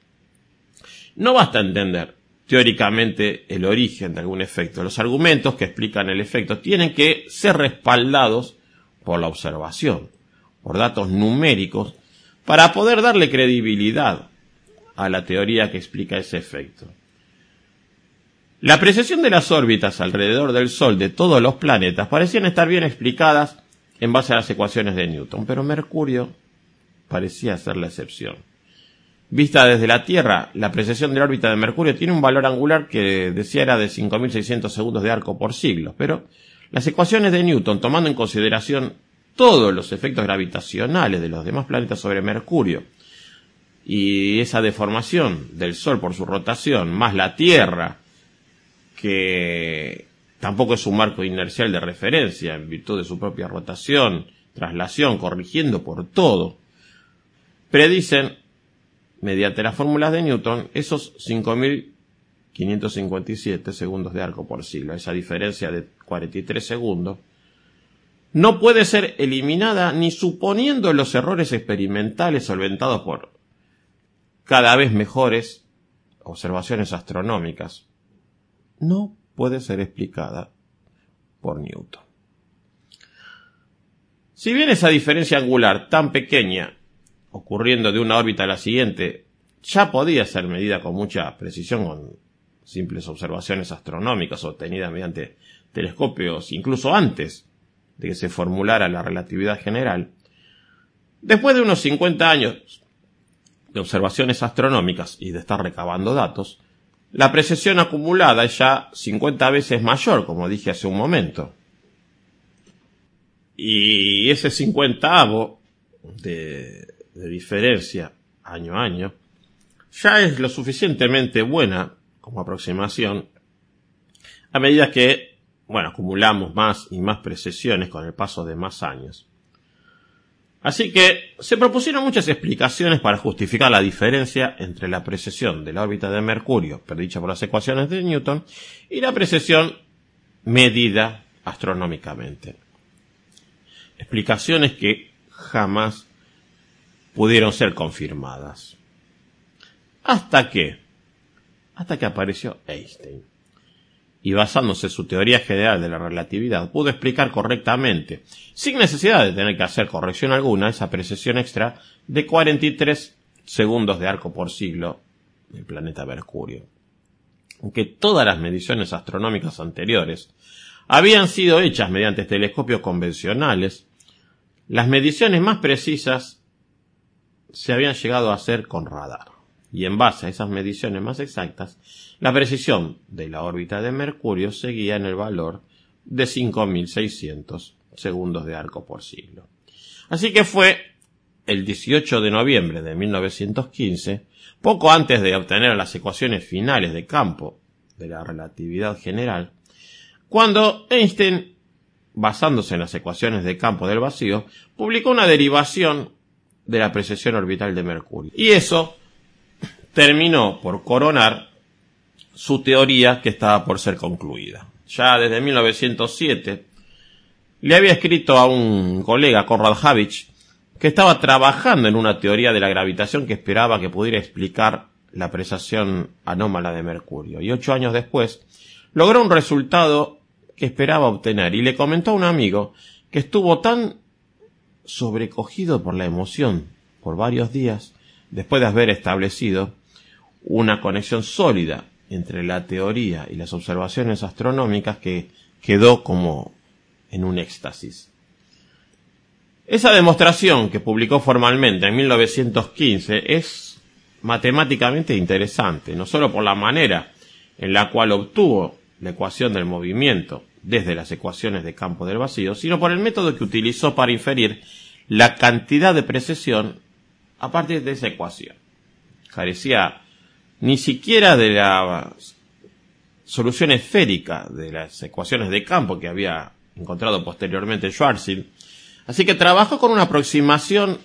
No basta entender teóricamente el origen de algún efecto. Los argumentos que explican el efecto tienen que ser respaldados por la observación, por datos numéricos, para poder darle credibilidad a la teoría que explica ese efecto. La precesión de las órbitas alrededor del Sol de todos los planetas parecían estar bien explicadas en base a las ecuaciones de Newton, pero Mercurio parecía ser la excepción. Vista desde la Tierra, la precesión de la órbita de Mercurio tiene un valor angular que decía era de cinco mil seiscientos segundos de arco por siglo, pero las ecuaciones de Newton, tomando en consideración todos los efectos gravitacionales de los demás planetas sobre Mercurio y esa deformación del Sol por su rotación, más la Tierra, que tampoco es un marco inercial de referencia en virtud de su propia rotación, traslación, corrigiendo por todo, predicen, mediante las fórmulas de Newton, esos cinco mil quinientos cincuenta y siete segundos de arco por siglo. Esa diferencia de cuarenta y tres segundos no puede ser eliminada ni suponiendo los errores experimentales solventados por cada vez mejores observaciones astronómicas. No puede ser explicada por Newton. Si bien esa diferencia angular tan pequeña, ocurriendo de una órbita a la siguiente, ya podía ser medida con mucha precisión con simples observaciones astronómicas obtenidas mediante telescopios, incluso antes de que se formulara la relatividad general, después de unos cincuenta años de observaciones astronómicas y de estar recabando datos, la precesión acumulada es ya cincuenta veces mayor, como dije hace un momento. Y ese cincuentavo de, de diferencia año a año ya es lo suficientemente buena como aproximación a medida que, bueno, acumulamos más y más precesiones con el paso de más años. Así que se propusieron muchas explicaciones para justificar la diferencia entre la precesión de la órbita de Mercurio, predicha por las ecuaciones de Newton, y la precesión medida astronómicamente. Explicaciones que jamás pudieron ser confirmadas. ¿Hasta qué? Hasta que apareció Einstein. Y basándose en su teoría general de la relatividad, pudo explicar correctamente, sin necesidad de tener que hacer corrección alguna, esa precesión extra de cuarenta y tres segundos de arco por siglo del planeta Mercurio. Aunque todas las mediciones astronómicas anteriores habían sido hechas mediante telescopios convencionales, las mediciones más precisas se habían llegado a hacer con radar. Y en base a esas mediciones más exactas, la precisión de la órbita de Mercurio seguía en el valor de cinco mil seiscientos segundos de arco por siglo. Así que fue el dieciocho de noviembre de mil novecientos quince, poco antes de obtener las ecuaciones finales de campo de la relatividad general, cuando Einstein, basándose en las ecuaciones de campo del vacío, publicó una derivación de la precesión orbital de Mercurio. Y eso terminó por coronar su teoría, que estaba por ser concluida. Ya desde mil novecientos siete le había escrito a un colega, Conrad Habich, que estaba trabajando en una teoría de la gravitación que esperaba que pudiera explicar la precesión anómala de Mercurio. Y ocho años después logró un resultado que esperaba obtener, y le comentó a un amigo que estuvo tan sobrecogido por la emoción por varios días, después de haber establecido una conexión sólida entre la teoría y las observaciones astronómicas, que quedó como en un éxtasis. Esa demostración, que publicó formalmente en mil novecientos quince, es matemáticamente interesante, no solo por la manera en la cual obtuvo la ecuación del movimiento desde las ecuaciones de campo del vacío, sino por el método que utilizó para inferir la cantidad de precesión a partir de esa ecuación. Carecía ni siquiera de la solución esférica de las ecuaciones de campo que había encontrado posteriormente Schwarzschild, así que trabajó con una aproximación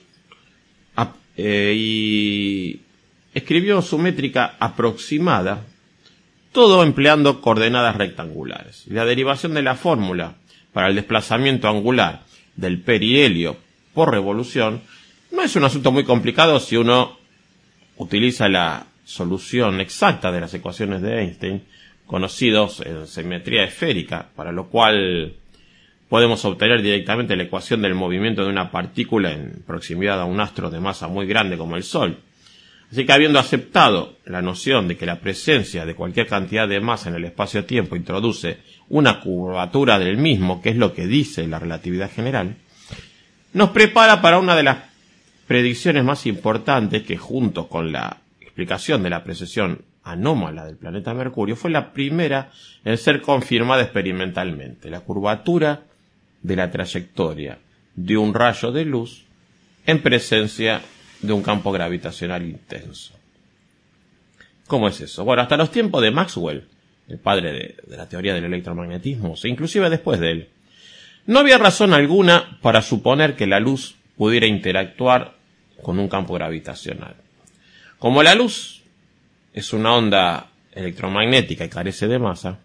eh, y escribió su métrica aproximada, todo empleando coordenadas rectangulares. Y la derivación de la fórmula para el desplazamiento angular del perihelio por revolución no es un asunto muy complicado si uno utiliza la solución exacta de las ecuaciones de Einstein, conocidos en simetría esférica, para lo cual podemos obtener directamente la ecuación del movimiento de una partícula en proximidad a un astro de masa muy grande como el Sol. Así que, habiendo aceptado la noción de que la presencia de cualquier cantidad de masa en el espacio-tiempo introduce una curvatura del mismo, que es lo que dice la relatividad general, nos prepara para una de las predicciones más importantes que, junto con la explicación de la precesión anómala del planeta Mercurio, fue la primera en ser confirmada experimentalmente: la curvatura de la trayectoria de un rayo de luz en presencia de un campo gravitacional intenso. ¿Cómo es eso? Bueno, hasta los tiempos de Maxwell, el padre de, de la teoría del electromagnetismo, e inclusive después de él, no había razón alguna para suponer que la luz pudiera interactuar con un campo gravitacional. Como la luz es una onda electromagnética y carece de masa,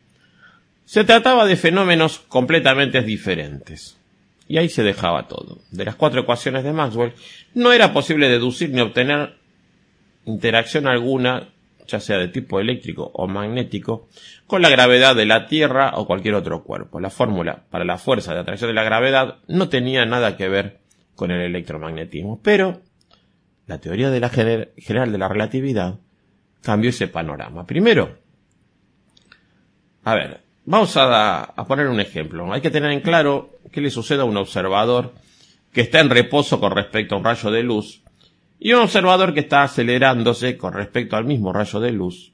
se trataba de fenómenos completamente diferentes. Y ahí se dejaba todo. De las cuatro ecuaciones de Maxwell, no era posible deducir ni obtener interacción alguna, ya sea de tipo eléctrico o magnético, con la gravedad de la Tierra o cualquier otro cuerpo. La fórmula para la fuerza de atracción de la gravedad no tenía nada que ver con el electromagnetismo. Pero la teoría de la gener- general de la relatividad cambió ese panorama. Primero, a ver, vamos a, a poner un ejemplo. Hay que tener en claro qué le sucede a un observador que está en reposo con respecto a un rayo de luz y un observador que está acelerándose con respecto al mismo rayo de luz,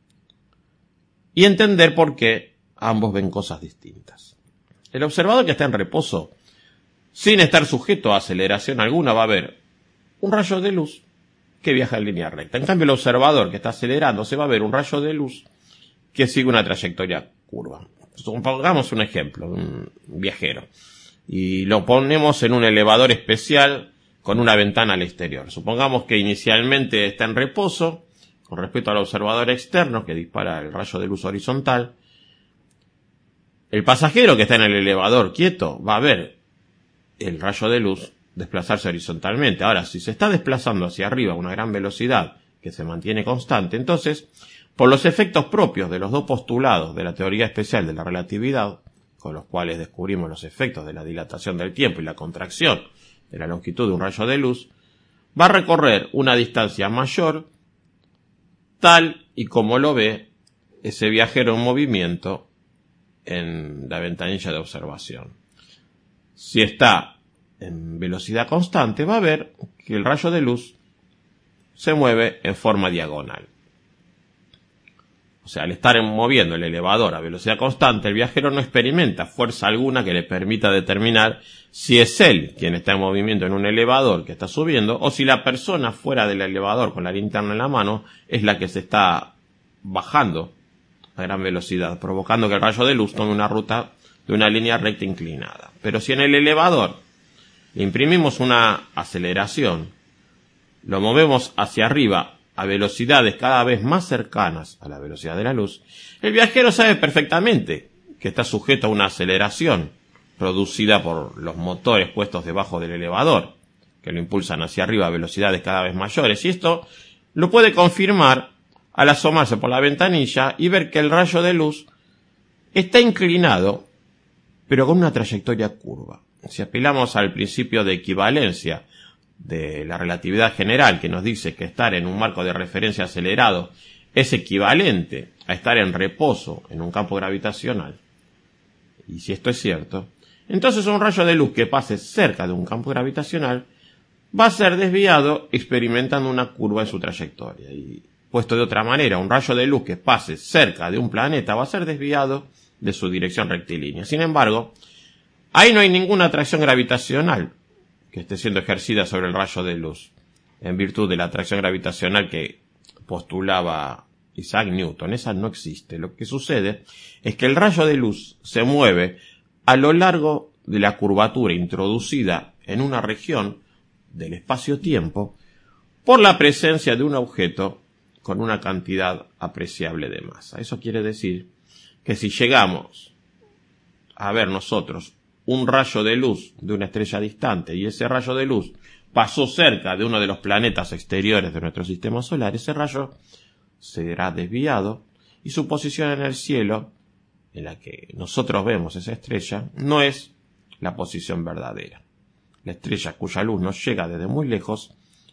y entender por qué ambos ven cosas distintas. El observador que está en reposo, sin estar sujeto a aceleración alguna, va a ver un rayo de luz que viaja en línea recta. En cambio, el observador que está acelerándose va a ver un rayo de luz que sigue una trayectoria curva. Pongamos un ejemplo, un viajero, y lo ponemos en un elevador especial con una ventana al exterior. Supongamos que inicialmente está en reposo con respecto al observador externo que dispara el rayo de luz horizontal. El pasajero que está en el elevador quieto va a ver el rayo de luz desplazarse horizontalmente. Ahora, si se está desplazando hacia arriba a una gran velocidad que se mantiene constante, entonces, por los efectos propios de los dos postulados de la teoría especial de la relatividad, con los cuales descubrimos los efectos de la dilatación del tiempo y la contracción de la longitud de un rayo de luz, va a recorrer una distancia mayor, tal y como lo ve ese viajero en movimiento en la ventanilla de observación. Si está en velocidad constante, va a ver que el rayo de luz se mueve en forma diagonal. O sea, al estar moviendo el elevador a velocidad constante, el viajero no experimenta fuerza alguna que le permita determinar si es él quien está en movimiento en un elevador que está subiendo, o si la persona fuera del elevador con la linterna en la mano es la que se está bajando a gran velocidad, provocando que el rayo de luz tome una ruta de una línea recta inclinada. Pero si en el elevador le imprimimos una aceleración, lo movemos hacia arriba a velocidades cada vez más cercanas a la velocidad de la luz, el viajero sabe perfectamente que está sujeto a una aceleración producida por los motores puestos debajo del elevador, que lo impulsan hacia arriba a velocidades cada vez mayores, y esto lo puede confirmar al asomarse por la ventanilla y ver que el rayo de luz está inclinado, pero con una trayectoria curva. Si apelamos al principio de equivalencia de la relatividad general, que nos dice que estar en un marco de referencia acelerado es equivalente a estar en reposo en un campo gravitacional, y si esto es cierto, entonces un rayo de luz que pase cerca de un campo gravitacional va a ser desviado experimentando una curva en su trayectoria. Y puesto de otra manera, un rayo de luz que pase cerca de un planeta va a ser desviado de su dirección rectilínea. Sin embargo, ahí no hay ninguna atracción gravitacional que esté siendo ejercida sobre el rayo de luz, en virtud de la atracción gravitacional que postulaba Isaac Newton. Esa no existe. Lo que sucede es que el rayo de luz se mueve a lo largo de la curvatura introducida en una región del espacio-tiempo por la presencia de un objeto con una cantidad apreciable de masa. Eso quiere decir que si llegamos a ver nosotros un rayo de luz de una estrella distante y ese rayo de luz pasó cerca de uno de los planetas exteriores de nuestro sistema solar, ese rayo será desviado y su posición en el cielo, en la que nosotros vemos esa estrella, no es la posición verdadera. La estrella cuya luz nos llega desde muy lejos,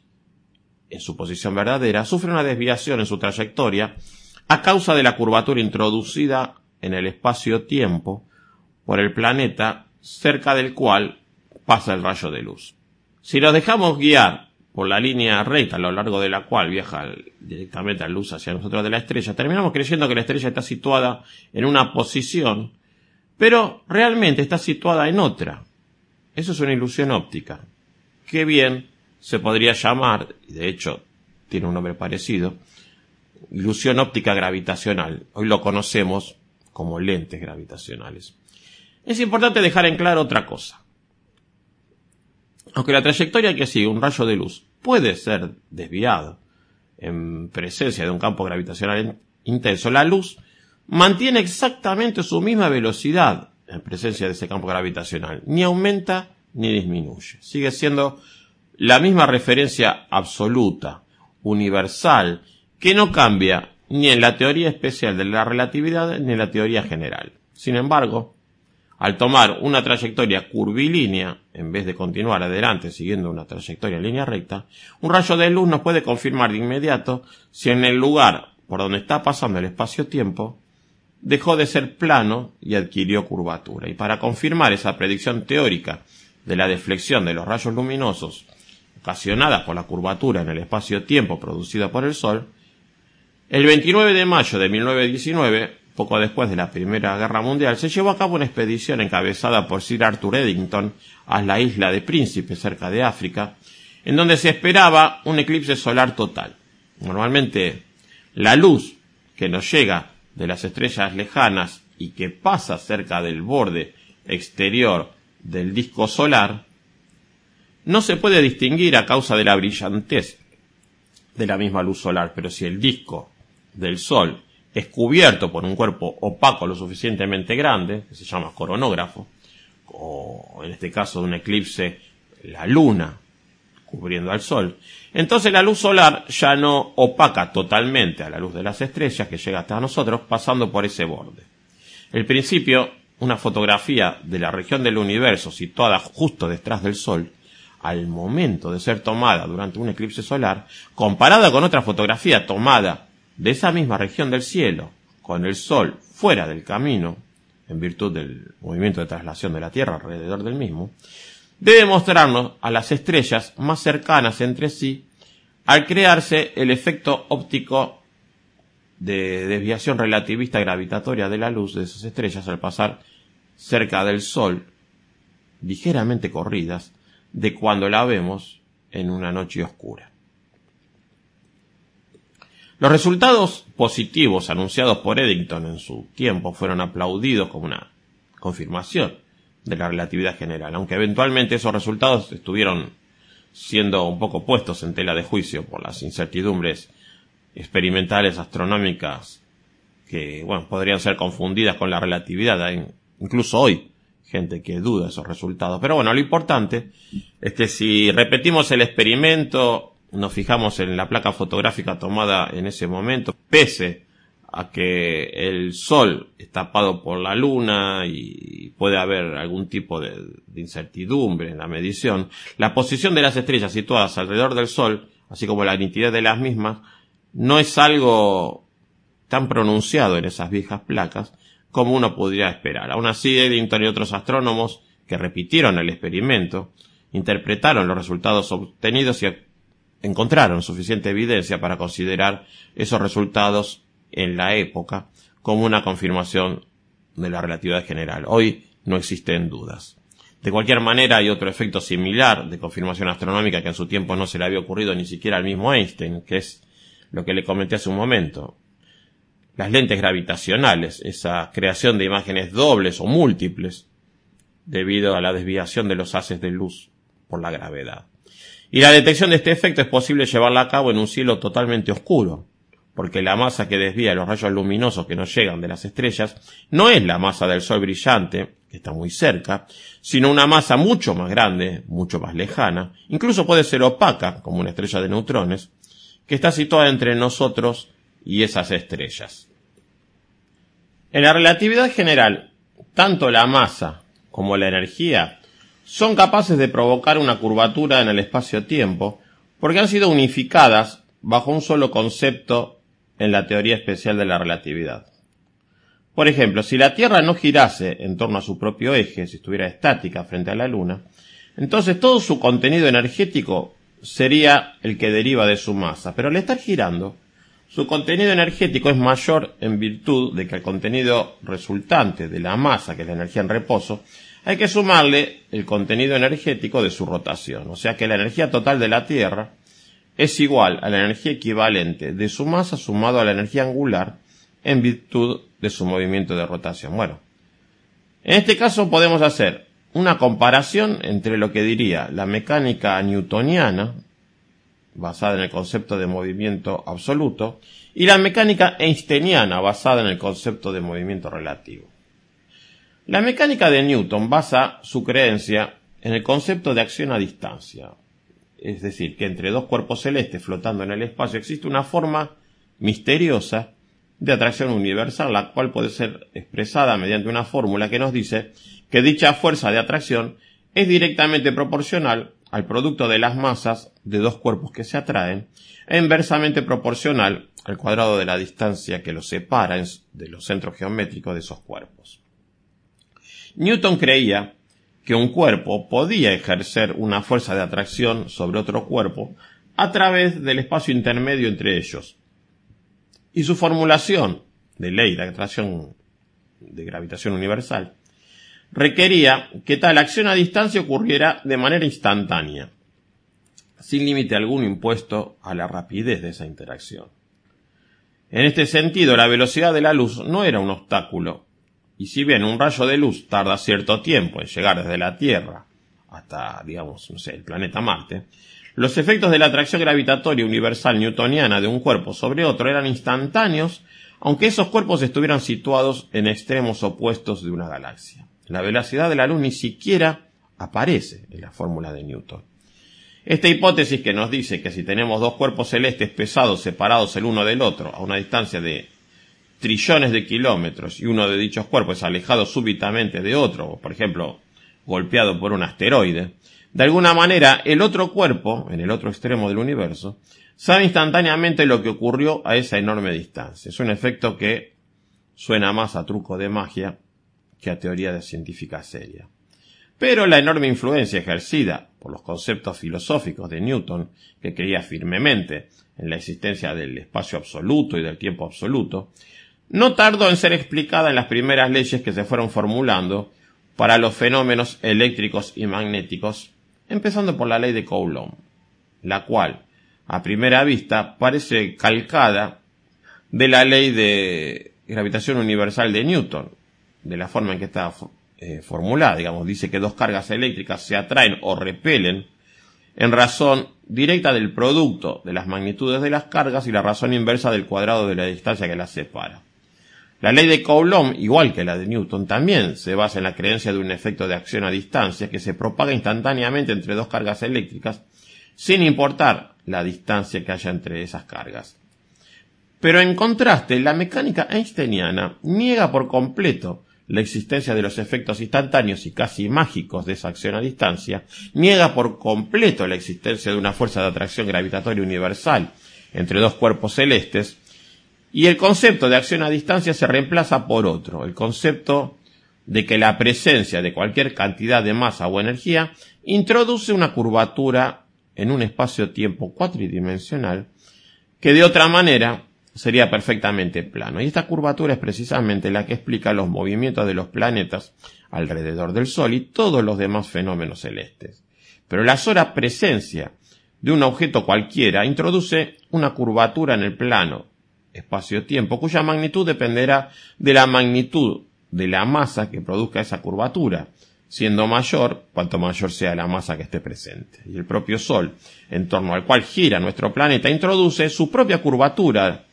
en su posición verdadera, sufre una desviación en su trayectoria a causa de la curvatura introducida en el espacio-tiempo por el planeta cerca del cual pasa el rayo de luz. Si nos dejamos guiar por la línea recta a lo largo de la cual viaja directamente la luz hacia nosotros de la estrella, terminamos creyendo que la estrella está situada en una posición, pero realmente está situada en otra. Eso es una ilusión óptica, que bien se podría llamar, y de hecho tiene un nombre parecido, ilusión óptica gravitacional. Hoy lo conocemos como lentes gravitacionales. Es importante dejar en claro otra cosa. Aunque la trayectoria que sigue un rayo de luz puede ser desviado en presencia de un campo gravitacional intenso, la luz mantiene exactamente su misma velocidad en presencia de ese campo gravitacional. Ni aumenta ni disminuye. Sigue siendo la misma referencia absoluta, universal, que no cambia ni en la teoría especial de la relatividad ni en la teoría general. Sin embargo, al tomar una trayectoria curvilínea, en vez de continuar adelante siguiendo una trayectoria en línea recta, un rayo de luz nos puede confirmar de inmediato si en el lugar por donde está pasando el espacio-tiempo dejó de ser plano y adquirió curvatura. Y para confirmar esa predicción teórica de la deflexión de los rayos luminosos ocasionada por la curvatura en el espacio-tiempo producida por el Sol, el veintinueve de mayo de mil novecientos diecinueve, poco después de la Primera Guerra Mundial, se llevó a cabo una expedición encabezada por Sir Arthur Eddington a la isla de Príncipe, cerca de África, en donde se esperaba un eclipse solar total. Normalmente, la luz que nos llega de las estrellas lejanas y que pasa cerca del borde exterior del disco solar no se puede distinguir a causa de la brillantez de la misma luz solar, pero si el disco del Sol es cubierto por un cuerpo opaco lo suficientemente grande, que se llama coronógrafo, o en este caso de un eclipse la luna cubriendo al sol, entonces la luz solar ya no opaca totalmente a la luz de las estrellas que llega hasta nosotros pasando por ese borde. El principio, una fotografía de la región del universo situada justo detrás del sol, al momento de ser tomada durante un eclipse solar, comparada con otra fotografía tomada de esa misma región del cielo, con el sol fuera del camino, en virtud del movimiento de traslación de la Tierra alrededor del mismo, debe mostrarnos a las estrellas más cercanas entre sí al crearse el efecto óptico de desviación relativista gravitatoria de la luz de esas estrellas al pasar cerca del Sol, ligeramente corridas, de cuando la vemos en una noche oscura. Los resultados positivos anunciados por Eddington en su tiempo fueron aplaudidos como una confirmación de la relatividad general, aunque eventualmente esos resultados estuvieron siendo un poco puestos en tela de juicio por las incertidumbres experimentales astronómicas que, bueno, podrían ser confundidas con la relatividad. Hay incluso hoy gente que duda de esos resultados. Pero bueno, lo importante es que si repetimos el experimento, nos fijamos en la placa fotográfica tomada en ese momento, pese a que el Sol es tapado por la Luna y puede haber algún tipo de, de incertidumbre en la medición, la posición de las estrellas situadas alrededor del Sol, así como la nitidez de las mismas, no es algo tan pronunciado en esas viejas placas como uno podría esperar. Aún así, Eddington y otros astrónomos que repitieron el experimento interpretaron los resultados obtenidos y encontraron suficiente evidencia para considerar esos resultados en la época como una confirmación de la relatividad general. Hoy no existen dudas. De cualquier manera, hay otro efecto similar de confirmación astronómica que en su tiempo no se le había ocurrido ni siquiera al mismo Einstein, que es lo que le comenté hace un momento. Las lentes gravitacionales, esa creación de imágenes dobles o múltiples debido a la desviación de los haces de luz por la gravedad. Y la detección de este efecto es posible llevarla a cabo en un cielo totalmente oscuro, porque la masa que desvía los rayos luminosos que nos llegan de las estrellas no es la masa del Sol brillante, que está muy cerca, sino una masa mucho más grande, mucho más lejana, incluso puede ser opaca, como una estrella de neutrones, que está situada entre nosotros y esas estrellas. En la relatividad general, tanto la masa como la energía son capaces de provocar una curvatura en el espacio-tiempo porque han sido unificadas bajo un solo concepto en la teoría especial de la relatividad. Por ejemplo, si la Tierra no girase en torno a su propio eje, si estuviera estática frente a la Luna, entonces todo su contenido energético sería el que deriva de su masa, pero al estar girando, su contenido energético es mayor en virtud de que al contenido resultante de la masa, que es la energía en reposo, hay que sumarle el contenido energético de su rotación. O sea que la energía total de la Tierra es igual a la energía equivalente de su masa sumado a la energía angular en virtud de su movimiento de rotación. Bueno, en este caso podemos hacer una comparación entre lo que diría la mecánica newtoniana, basada en el concepto de movimiento absoluto, y la mecánica einsteiniana, basada en el concepto de movimiento relativo. La mecánica de Newton basa su creencia en el concepto de acción a distancia, es decir, que entre dos cuerpos celestes flotando en el espacio existe una forma misteriosa de atracción universal, la cual puede ser expresada mediante una fórmula que nos dice que dicha fuerza de atracción es directamente proporcional al producto de las masas de dos cuerpos que se atraen e inversamente proporcional al cuadrado de la distancia que los separa de los centros geométricos de esos cuerpos. Newton creía que un cuerpo podía ejercer una fuerza de atracción sobre otro cuerpo a través del espacio intermedio entre ellos. Y su formulación de ley de atracción de gravitación universal requería que tal acción a distancia ocurriera de manera instantánea, sin límite alguno impuesto a la rapidez de esa interacción. En este sentido, la velocidad de la luz no era un obstáculo, y si bien un rayo de luz tarda cierto tiempo en llegar desde la Tierra hasta, digamos, no sé, el planeta Marte, los efectos de la atracción gravitatoria universal newtoniana de un cuerpo sobre otro eran instantáneos, aunque esos cuerpos estuvieran situados en extremos opuestos de una galaxia. La velocidad de la luz ni siquiera aparece en la fórmula de Newton. Esta hipótesis que nos dice que si tenemos dos cuerpos celestes pesados separados el uno del otro a una distancia de trillones de kilómetros y uno de dichos cuerpos es alejado súbitamente de otro, o por ejemplo golpeado por un asteroide, de alguna manera el otro cuerpo, en el otro extremo del universo, sabe instantáneamente lo que ocurrió a esa enorme distancia. Es un efecto que suena más a truco de magia que a teoría de científica seria. Pero la enorme influencia ejercida por los conceptos filosóficos de Newton, que creía firmemente en la existencia del espacio absoluto y del tiempo absoluto, no tardó en ser explicada en las primeras leyes que se fueron formulando para los fenómenos eléctricos y magnéticos, empezando por la ley de Coulomb, la cual, a primera vista, parece calcada de la ley de gravitación universal de Newton, de la forma en que está eh, formulada. Digamos, dice que dos cargas eléctricas se atraen o repelen en razón directa del producto de las magnitudes de las cargas y la razón inversa del cuadrado de la distancia que las separa. La ley de Coulomb, igual que la de Newton, también se basa en la creencia de un efecto de acción a distancia que se propaga instantáneamente entre dos cargas eléctricas, sin importar la distancia que haya entre esas cargas. Pero en contraste, la mecánica einsteiniana niega por completo la existencia de los efectos instantáneos y casi mágicos de esa acción a distancia, niega por completo la existencia de una fuerza de atracción gravitatoria universal entre dos cuerpos celestes, y el concepto de acción a distancia se reemplaza por otro, el concepto de que la presencia de cualquier cantidad de masa o energía introduce una curvatura en un espacio-tiempo cuatridimensional que de otra manera sería perfectamente plano. Y esta curvatura es precisamente la que explica los movimientos de los planetas alrededor del Sol y todos los demás fenómenos celestes. Pero la sola presencia de un objeto cualquiera introduce una curvatura en el plano espacio-tiempo, cuya magnitud dependerá de la magnitud de la masa que produzca esa curvatura, siendo mayor cuanto mayor sea la masa que esté presente. Y el propio Sol, en torno al cual gira nuestro planeta, introduce su propia curvatura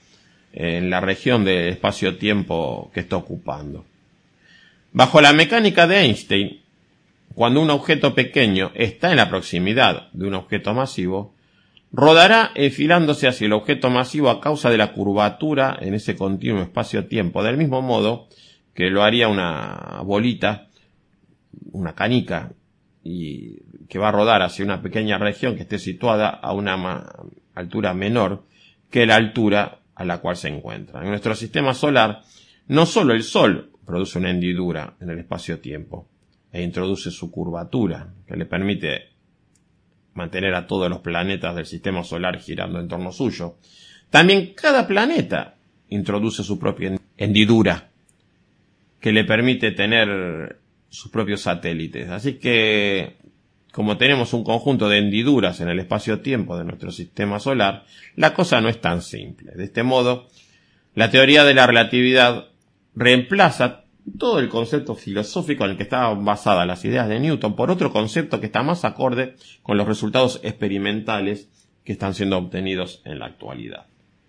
en la región de espacio-tiempo que está ocupando. Bajo la mecánica de Einstein, cuando un objeto pequeño está en la proximidad de un objeto masivo, rodará enfilándose hacia el objeto masivo a causa de la curvatura en ese continuo espacio-tiempo, del mismo modo que lo haría una bolita, una canica, y que va a rodar hacia una pequeña región que esté situada a una ma- altura menor que la altura a la cual se encuentra. En nuestro sistema solar, no solo el Sol produce una hendidura en el espacio-tiempo e introduce su curvatura, que le permite mantener a todos los planetas del sistema solar girando en torno suyo, también cada planeta introduce su propia hendidura, que le permite tener sus propios satélites. Así que, como tenemos un conjunto de hendiduras en el espacio-tiempo de nuestro sistema solar, la cosa no es tan simple. De este modo, la teoría de la relatividad reemplaza todo el concepto filosófico en el que estaban basadas las ideas de Newton por otro concepto que está más acorde con los resultados experimentales que están siendo obtenidos en la actualidad.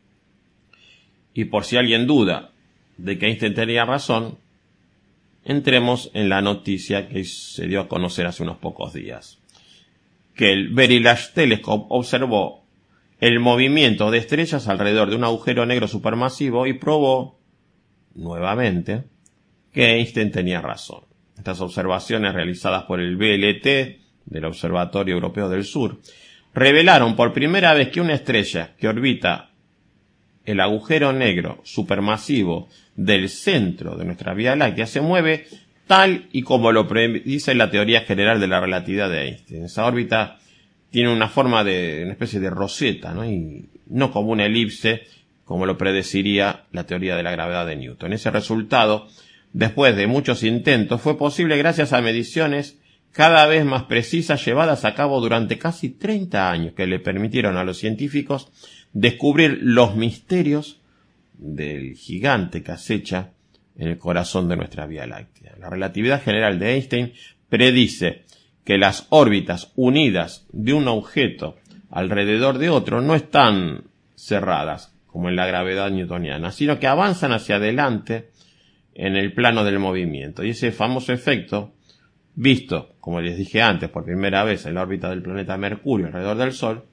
Y por si alguien duda de que Einstein tenía razón, entremos en la noticia que se dio a conocer hace unos pocos días, que el Very Large Telescope observó el movimiento de estrellas alrededor de un agujero negro supermasivo y probó, nuevamente, que Einstein tenía razón. Estas observaciones realizadas por el V L T del Observatorio Europeo del Sur revelaron por primera vez que una estrella que orbita el agujero negro supermasivo del centro de nuestra Vía Láctea se mueve tal y como lo predice la teoría general de la relatividad de Einstein. Esa órbita tiene una forma de una especie de roseta, ¿no? Y no como una elipse, como lo predeciría la teoría de la gravedad de Newton. Ese resultado, después de muchos intentos, fue posible gracias a mediciones cada vez más precisas llevadas a cabo durante casi treinta años que le permitieron a los científicos descubrir los misterios del gigante que acecha en el corazón de nuestra Vía Láctea. La relatividad general de Einstein predice que las órbitas unidas de un objeto alrededor de otro no están cerradas, como en la gravedad newtoniana, sino que avanzan hacia adelante en el plano del movimiento. Y ese famoso efecto visto, como les dije antes, por primera vez en la órbita del planeta Mercurio alrededor del Sol,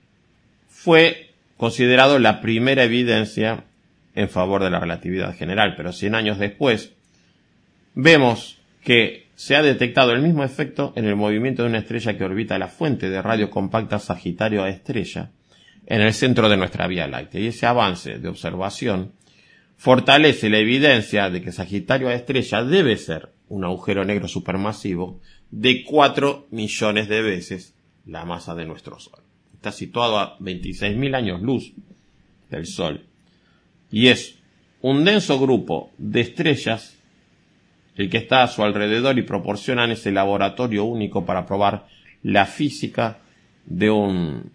fue considerado la primera evidencia en favor de la relatividad general, pero cien años después vemos que se ha detectado el mismo efecto en el movimiento de una estrella que orbita la fuente de radio compacta Sagitario A estrella en el centro de nuestra Vía Láctea, y ese avance de observación fortalece la evidencia de que Sagitario A estrella debe ser un agujero negro supermasivo de cuatro millones de veces la masa de nuestro Sol. Está situado a veintiséis mil años luz del Sol y es un denso grupo de estrellas el que está a su alrededor y proporcionan ese laboratorio único para probar la física de un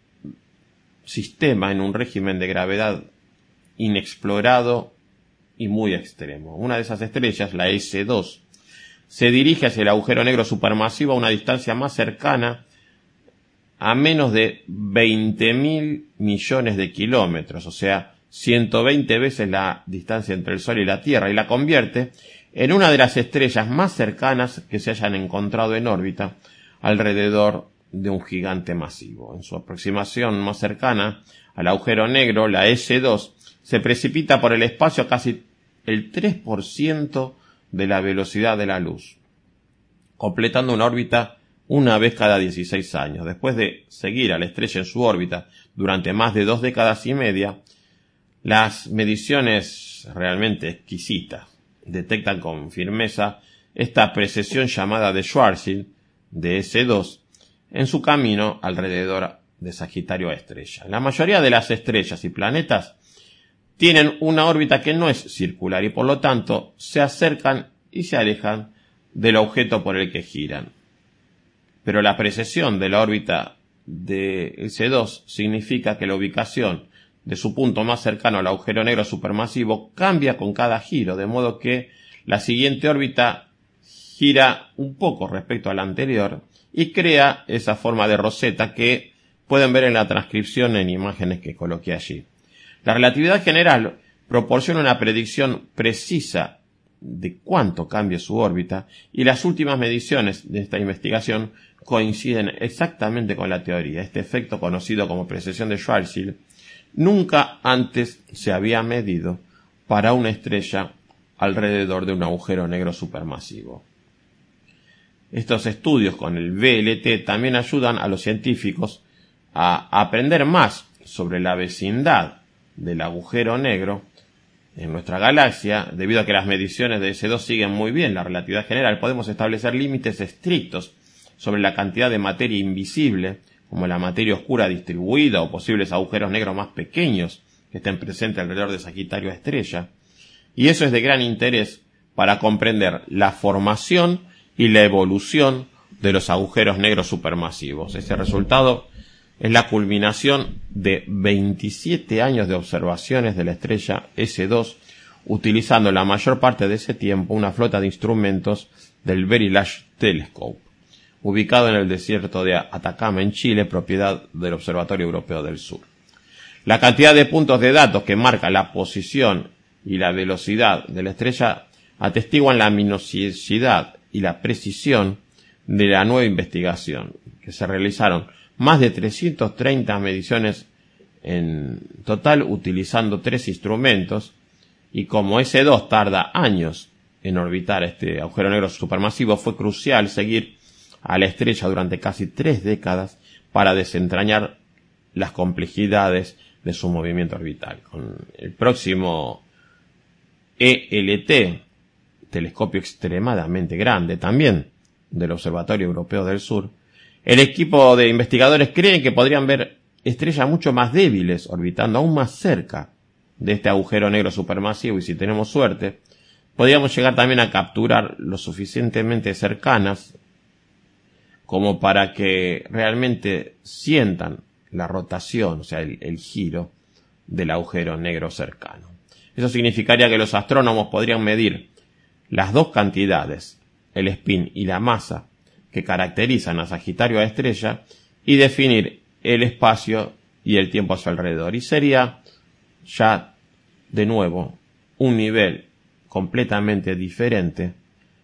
sistema en un régimen de gravedad inexplorado y muy extremo. Una de esas estrellas, la S dos, se dirige hacia el agujero negro supermasivo a una distancia más cercana a menos de veinte mil millones de kilómetros, o sea, ciento veinte veces la distancia entre el Sol y la Tierra, y la convierte en una de las estrellas más cercanas que se hayan encontrado en órbita alrededor de un gigante masivo. En su aproximación más cercana al agujero negro, la S dos se precipita por el espacio a casi el tres por ciento de la velocidad de la luz, completando una órbita una vez cada dieciséis años. Después de seguir a la estrella en su órbita durante más de dos décadas y media, las mediciones realmente exquisitas detectan con firmeza esta precesión llamada de Schwarzschild de S dos en su camino alrededor de Sagitario A estrella. La mayoría de las estrellas y planetas tienen una órbita que no es circular y por lo tanto se acercan y se alejan del objeto por el que giran. Pero la precesión de la órbita de S dos significa que la ubicación de su punto más cercano al agujero negro supermasivo cambia con cada giro, de modo que la siguiente órbita gira un poco respecto a la anterior y crea esa forma de roseta que pueden ver en la transcripción en imágenes que coloqué allí. La relatividad general proporciona una predicción precisa de cuánto cambie su órbita y las últimas mediciones de esta investigación coinciden exactamente con la teoría. Este efecto, conocido como precesión de Schwarzschild, nunca antes se había medido para una estrella alrededor de un agujero negro supermasivo. Estos estudios con el V L T también ayudan a los científicos a aprender más sobre la vecindad del agujero negro en nuestra galaxia. Debido a que las mediciones de S dos siguen muy bien la relatividad general, podemos establecer límites estrictos sobre la cantidad de materia invisible, como la materia oscura distribuida o posibles agujeros negros más pequeños que estén presentes alrededor de Sagitario A estrella. Y eso es de gran interés para comprender la formación y la evolución de los agujeros negros supermasivos. Ese resultado es la culminación de veintisiete años de observaciones de la estrella S dos, utilizando la mayor parte de ese tiempo una flota de instrumentos del Very Large Telescope, ubicado en el desierto de Atacama, en Chile, propiedad del Observatorio Europeo del Sur. La cantidad de puntos de datos que marca la posición y la velocidad de la estrella atestiguan la minuciosidad y la precisión de la nueva investigación, que se realizaron más de trescientas treinta mediciones en total utilizando tres instrumentos, y como S dos tarda años en orbitar este agujero negro supermasivo, fue crucial seguir a la estrella durante casi tres décadas para desentrañar las complejidades de su movimiento orbital. Con el próximo E L T, telescopio extremadamente grande también del Observatorio Europeo del Sur, el equipo de investigadores cree que podrían ver estrellas mucho más débiles orbitando aún más cerca de este agujero negro supermasivo, y si tenemos suerte podríamos llegar también a capturar lo suficientemente cercanas como para que realmente sientan la rotación, o sea, el, el giro del agujero negro cercano. Eso significaría que los astrónomos podrían medir las dos cantidades, el spin y la masa, que caracterizan a Sagitario A estrella, y definir el espacio y el tiempo a su alrededor. Y sería ya, de nuevo, un nivel completamente diferente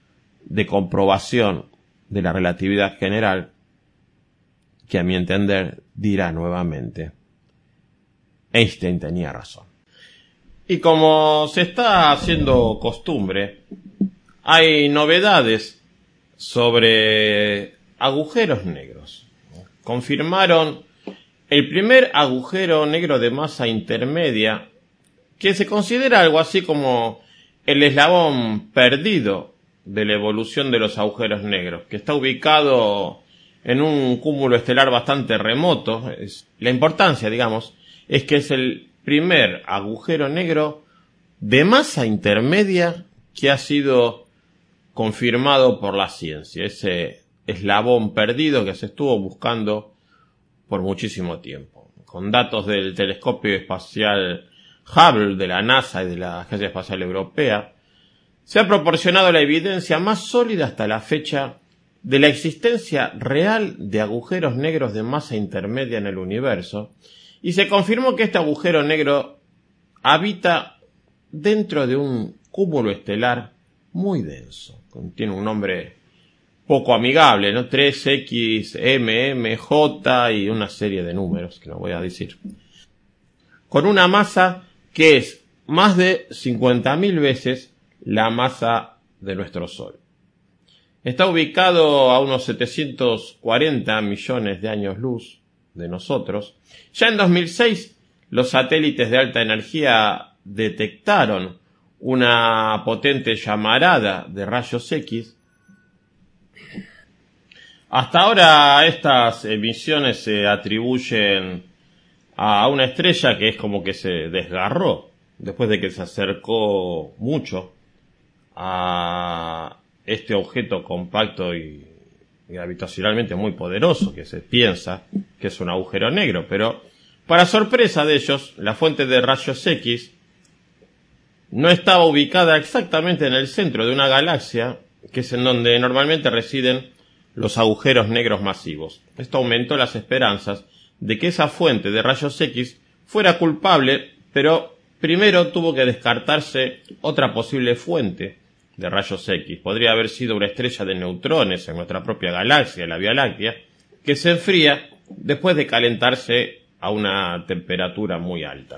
de comprobación de la relatividad general que, a mi entender, dirá nuevamente: Einstein tenía razón. Y como se está haciendo costumbre, hay novedades sobre agujeros negros. Confirmaron el primer agujero negro de masa intermedia, que se considera algo así como el eslabón perdido de la evolución de los agujeros negros, que está ubicado en un cúmulo estelar bastante remoto. Es, la importancia, digamos, es que es el primer agujero negro de masa intermedia que ha sido confirmado por la ciencia, ese eslabón perdido que se estuvo buscando por muchísimo tiempo. Con datos del telescopio espacial Hubble de la NASA y de la Agencia Espacial Europea, se ha proporcionado la evidencia más sólida hasta la fecha de la existencia real de agujeros negros de masa intermedia en el universo, y se confirmó que este agujero negro habita dentro de un cúmulo estelar muy denso. Tiene un nombre poco amigable, ¿no? tres equis eme eme jota y una serie de números que no voy a decir. Con una masa que es más de cincuenta mil veces la masa de nuestro Sol. Está ubicado a unos setecientos cuarenta millones de años luz de nosotros. Ya en dos mil seis, los satélites de alta energía detectaron una potente llamarada de rayos X. Hasta ahora estas emisiones se atribuyen a una estrella que es como que se desgarró después de que se acercó mucho a este objeto compacto y gravitacionalmente muy poderoso que se piensa que es un agujero negro. Pero para sorpresa de ellos, la fuente de rayos X no estaba ubicada exactamente en el centro de una galaxia, que es en donde normalmente residen los agujeros negros masivos. Esto aumentó las esperanzas de que esa fuente de rayos X fuera culpable, pero primero tuvo que descartarse otra posible fuente de rayos X. Podría haber sido una estrella de neutrones en nuestra propia galaxia, la Vía Láctea, que se enfría después de calentarse a una temperatura muy alta.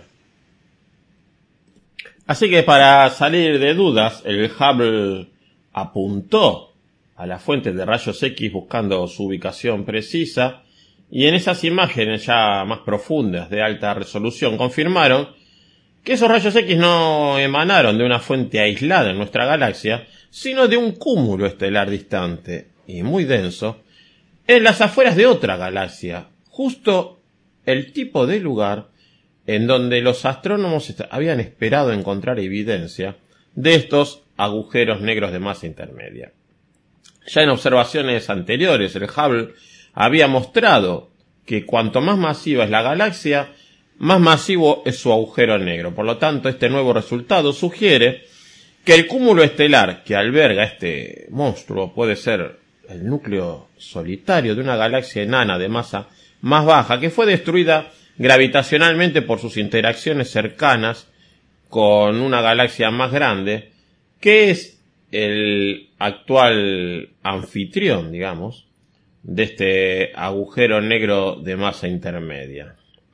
Así que para salir de dudas, el Hubble apuntó a la fuente de rayos X buscando su ubicación precisa, y en esas imágenes ya más profundas de alta resolución confirmaron que esos rayos X no emanaron de una fuente aislada en nuestra galaxia, sino de un cúmulo estelar distante y muy denso en las afueras de otra galaxia, justo el tipo de lugar en donde los astrónomos habían esperado encontrar evidencia de estos agujeros negros de masa intermedia. Ya en observaciones anteriores, el Hubble había mostrado que cuanto más masiva es la galaxia, más masivo es su agujero negro. Por lo tanto, este nuevo resultado sugiere que el cúmulo estelar que alberga este monstruo puede ser el núcleo solitario de una galaxia enana de masa más baja que fue destruida gravitacionalmente por sus interacciones cercanas con una galaxia más grande, que es el actual anfitrión, digamos, de este agujero negro de masa intermedia.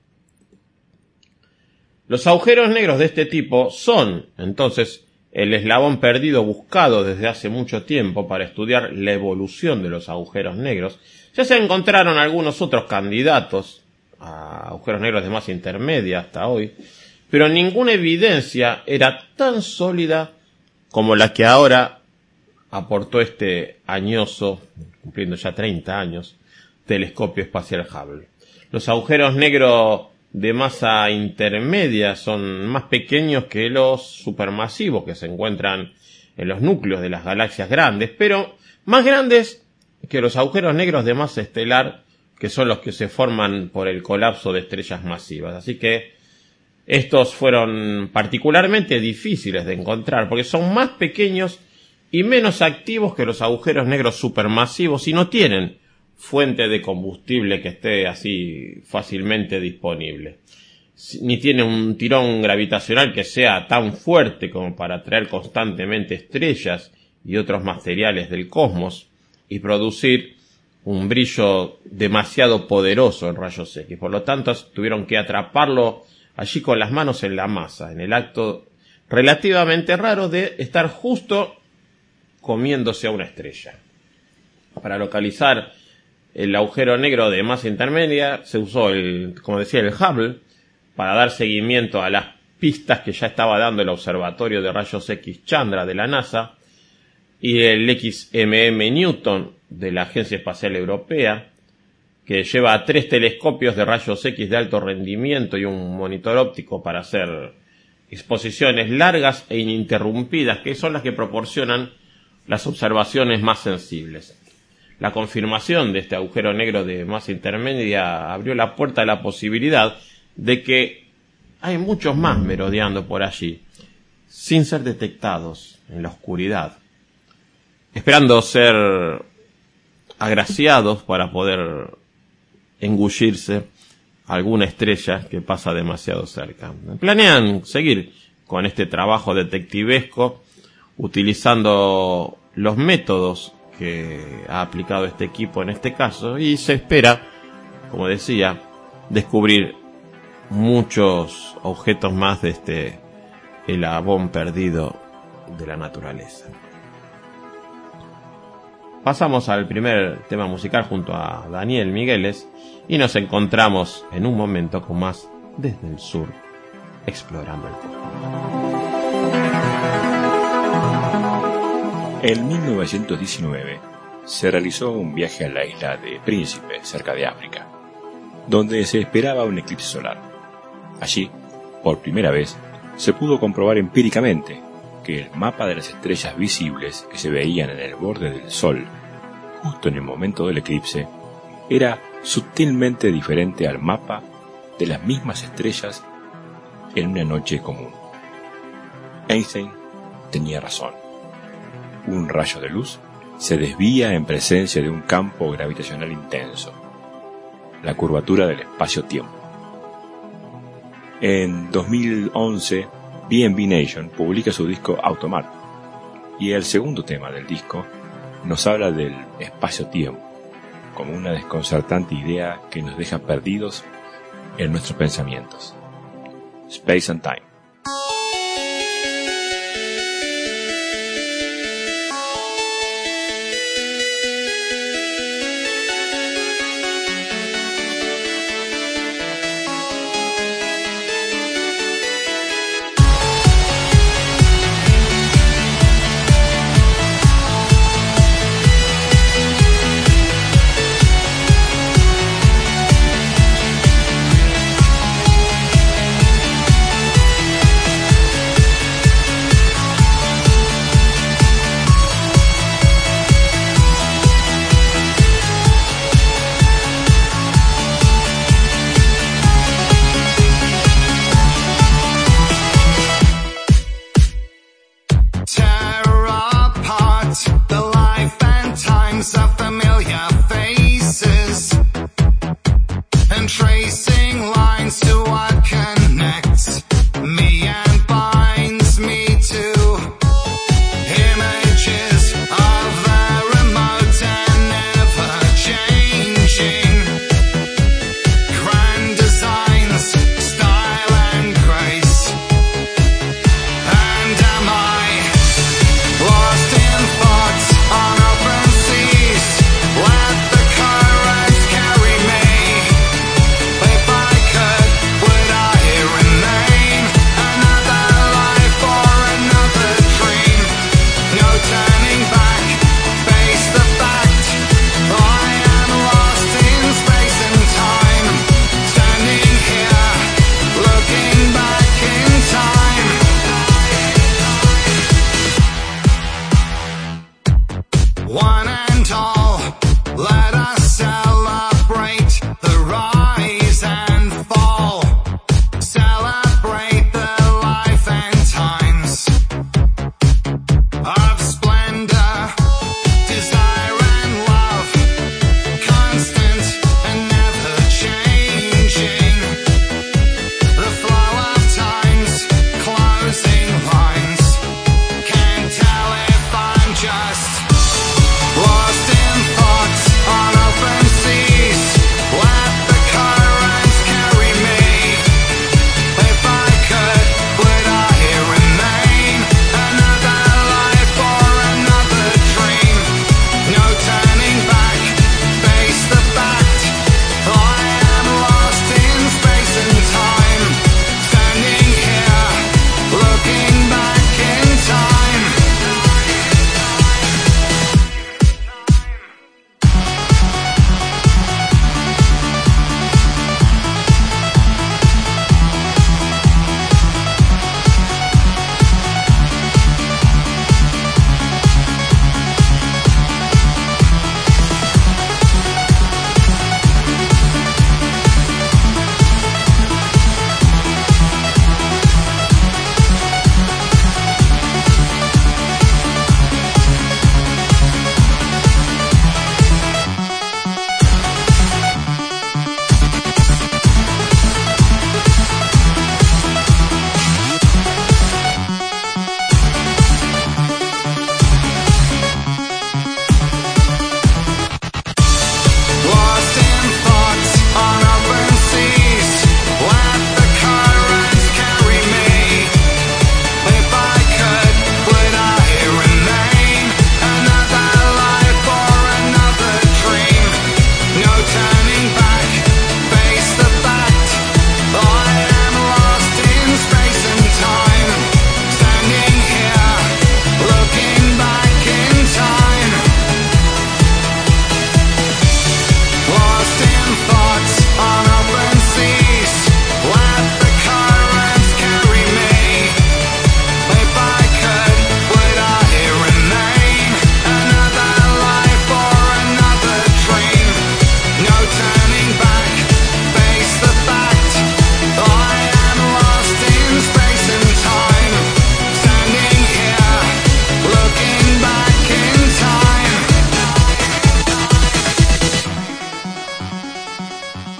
Los agujeros negros de este tipo son, entonces, el eslabón perdido buscado desde hace mucho tiempo para estudiar la evolución de los agujeros negros. Ya se encontraron algunos otros candidatos a agujeros negros de masa intermedia hasta hoy, pero ninguna evidencia era tan sólida como la que ahora aportó este añoso, cumpliendo ya treinta años, telescopio espacial Hubble. Los agujeros negros de masa intermedia son más pequeños que los supermasivos que se encuentran en los núcleos de las galaxias grandes, pero más grandes que los agujeros negros de masa estelar, que son los que se forman por el colapso de estrellas masivas. Así que estos fueron particularmente difíciles de encontrar, porque son más pequeños y menos activos que los agujeros negros supermasivos y no tienen fuente de combustible que esté así fácilmente disponible, ni tiene un tirón gravitacional que sea tan fuerte como para atraer constantemente estrellas y otros materiales del cosmos y producir un brillo demasiado poderoso en rayos X. Por lo tanto, tuvieron que atraparlo allí con las manos en la masa, en el acto relativamente raro de estar justo comiéndose a una estrella. Para localizar el agujero negro de masa intermedia se usó, el, como decía, el Hubble para dar seguimiento a las pistas que ya estaba dando el Observatorio de Rayos X Chandra de la NASA y el X M M Newton de la Agencia Espacial Europea, que lleva tres telescopios de rayos X de alto rendimiento y un monitor óptico para hacer exposiciones largas e ininterrumpidas, que son las que proporcionan las observaciones más sensibles. La confirmación de este agujero negro de masa intermedia abrió la puerta a la posibilidad de que hay muchos más merodeando por allí, sin ser detectados en la oscuridad, esperando ser agraciados para poder engullirse alguna estrella que pasa demasiado cerca. Planean seguir con este trabajo detectivesco utilizando los métodos que ha aplicado este equipo en este caso, y se espera, como decía, descubrir muchos objetos más de este eslabón perdido de la naturaleza. Pasamos al primer tema musical junto a Daniel Migueles y nos encontramos en un momento con más Desde el Sur, explorando el cosmos. En mil novecientos diecinueve se realizó un viaje a la isla de Príncipe, cerca de África, donde se esperaba un eclipse solar. Allí, por primera vez, se pudo comprobar empíricamente que el mapa de las estrellas visibles que se veían en el borde del Sol, justo en el momento del eclipse, era sutilmente diferente al mapa de las mismas estrellas en una noche común. Einstein tenía razón. Un rayo de luz se desvía en presencia de un campo gravitacional intenso, la curvatura del espacio-tiempo. En dos mil once, B and B Nation publica su disco Automar, y el segundo tema del disco nos habla del espacio-tiempo, como una desconcertante idea que nos deja perdidos en nuestros pensamientos. Space and Time. We'll be right back.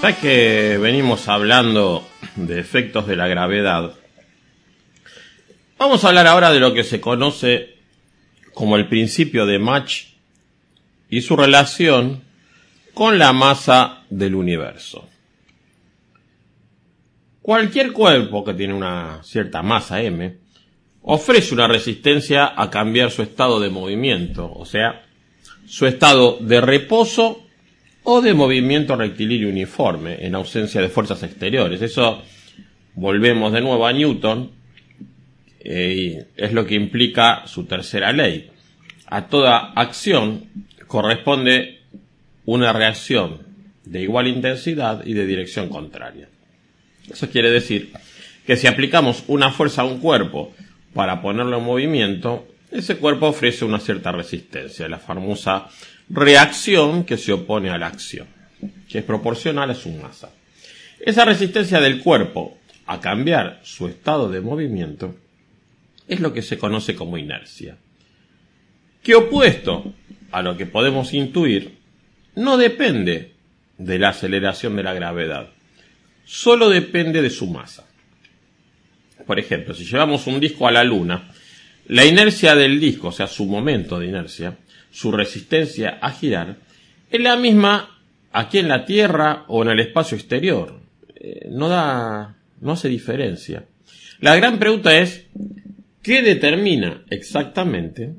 Ya que venimos hablando de efectos de la gravedad, vamos a hablar ahora de lo que se conoce como el principio de Mach y su relación con la masa del universo. Cualquier cuerpo que tiene una cierta masa m ofrece una resistencia a cambiar su estado de movimiento, o sea, su estado de reposo o de movimiento rectilíneo uniforme, en ausencia de fuerzas exteriores. Eso, volvemos de nuevo a Newton, eh, es lo que implica su tercera ley. A toda acción corresponde una reacción de igual intensidad y de dirección contraria. Eso quiere decir que si aplicamos una fuerza a un cuerpo para ponerlo en movimiento, ese cuerpo ofrece una cierta resistencia, la famosa reacción que se opone a la acción, que es proporcional a su masa. Esa resistencia del cuerpo a cambiar su estado de movimiento es lo que se conoce como inercia, que opuesto a lo que podemos intuir, no depende de la aceleración de la gravedad, solo depende de su masa. Por ejemplo, si llevamos un disco a la Luna, la inercia del disco, o sea, su momento de inercia, su resistencia a girar, es la misma aquí en la Tierra o en el espacio exterior. Eh, no da, no hace diferencia. La gran pregunta es, ¿qué determina exactamente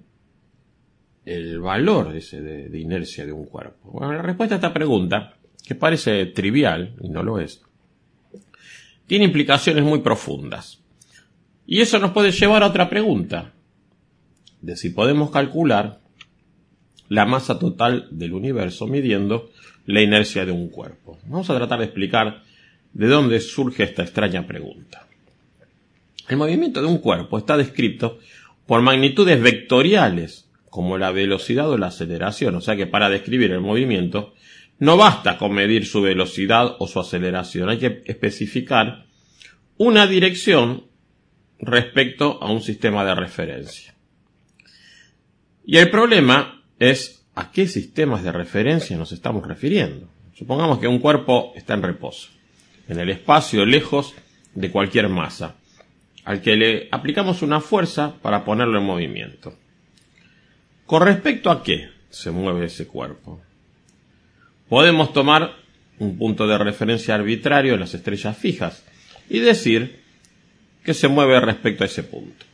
el valor ese de, de inercia de un cuerpo? Bueno, la respuesta a esta pregunta, que parece trivial, y no lo es, tiene implicaciones muy profundas. Y eso nos puede llevar a otra pregunta, de si podemos calcular la masa total del universo midiendo la inercia de un cuerpo. Vamos a tratar de explicar de dónde surge esta extraña pregunta. El movimiento de un cuerpo está descrito por magnitudes vectoriales, como la velocidad o la aceleración, o sea que para describir el movimiento no basta con medir su velocidad o su aceleración, hay que especificar una dirección respecto a un sistema de referencia. Y el problema es a qué sistemas de referencia nos estamos refiriendo. Supongamos que un cuerpo está en reposo, en el espacio lejos de cualquier masa, al que le aplicamos una fuerza para ponerlo en movimiento. ¿Con respecto a qué se mueve ese cuerpo? Podemos tomar un punto de referencia arbitrario en las estrellas fijas y decir que se mueve respecto a ese punto.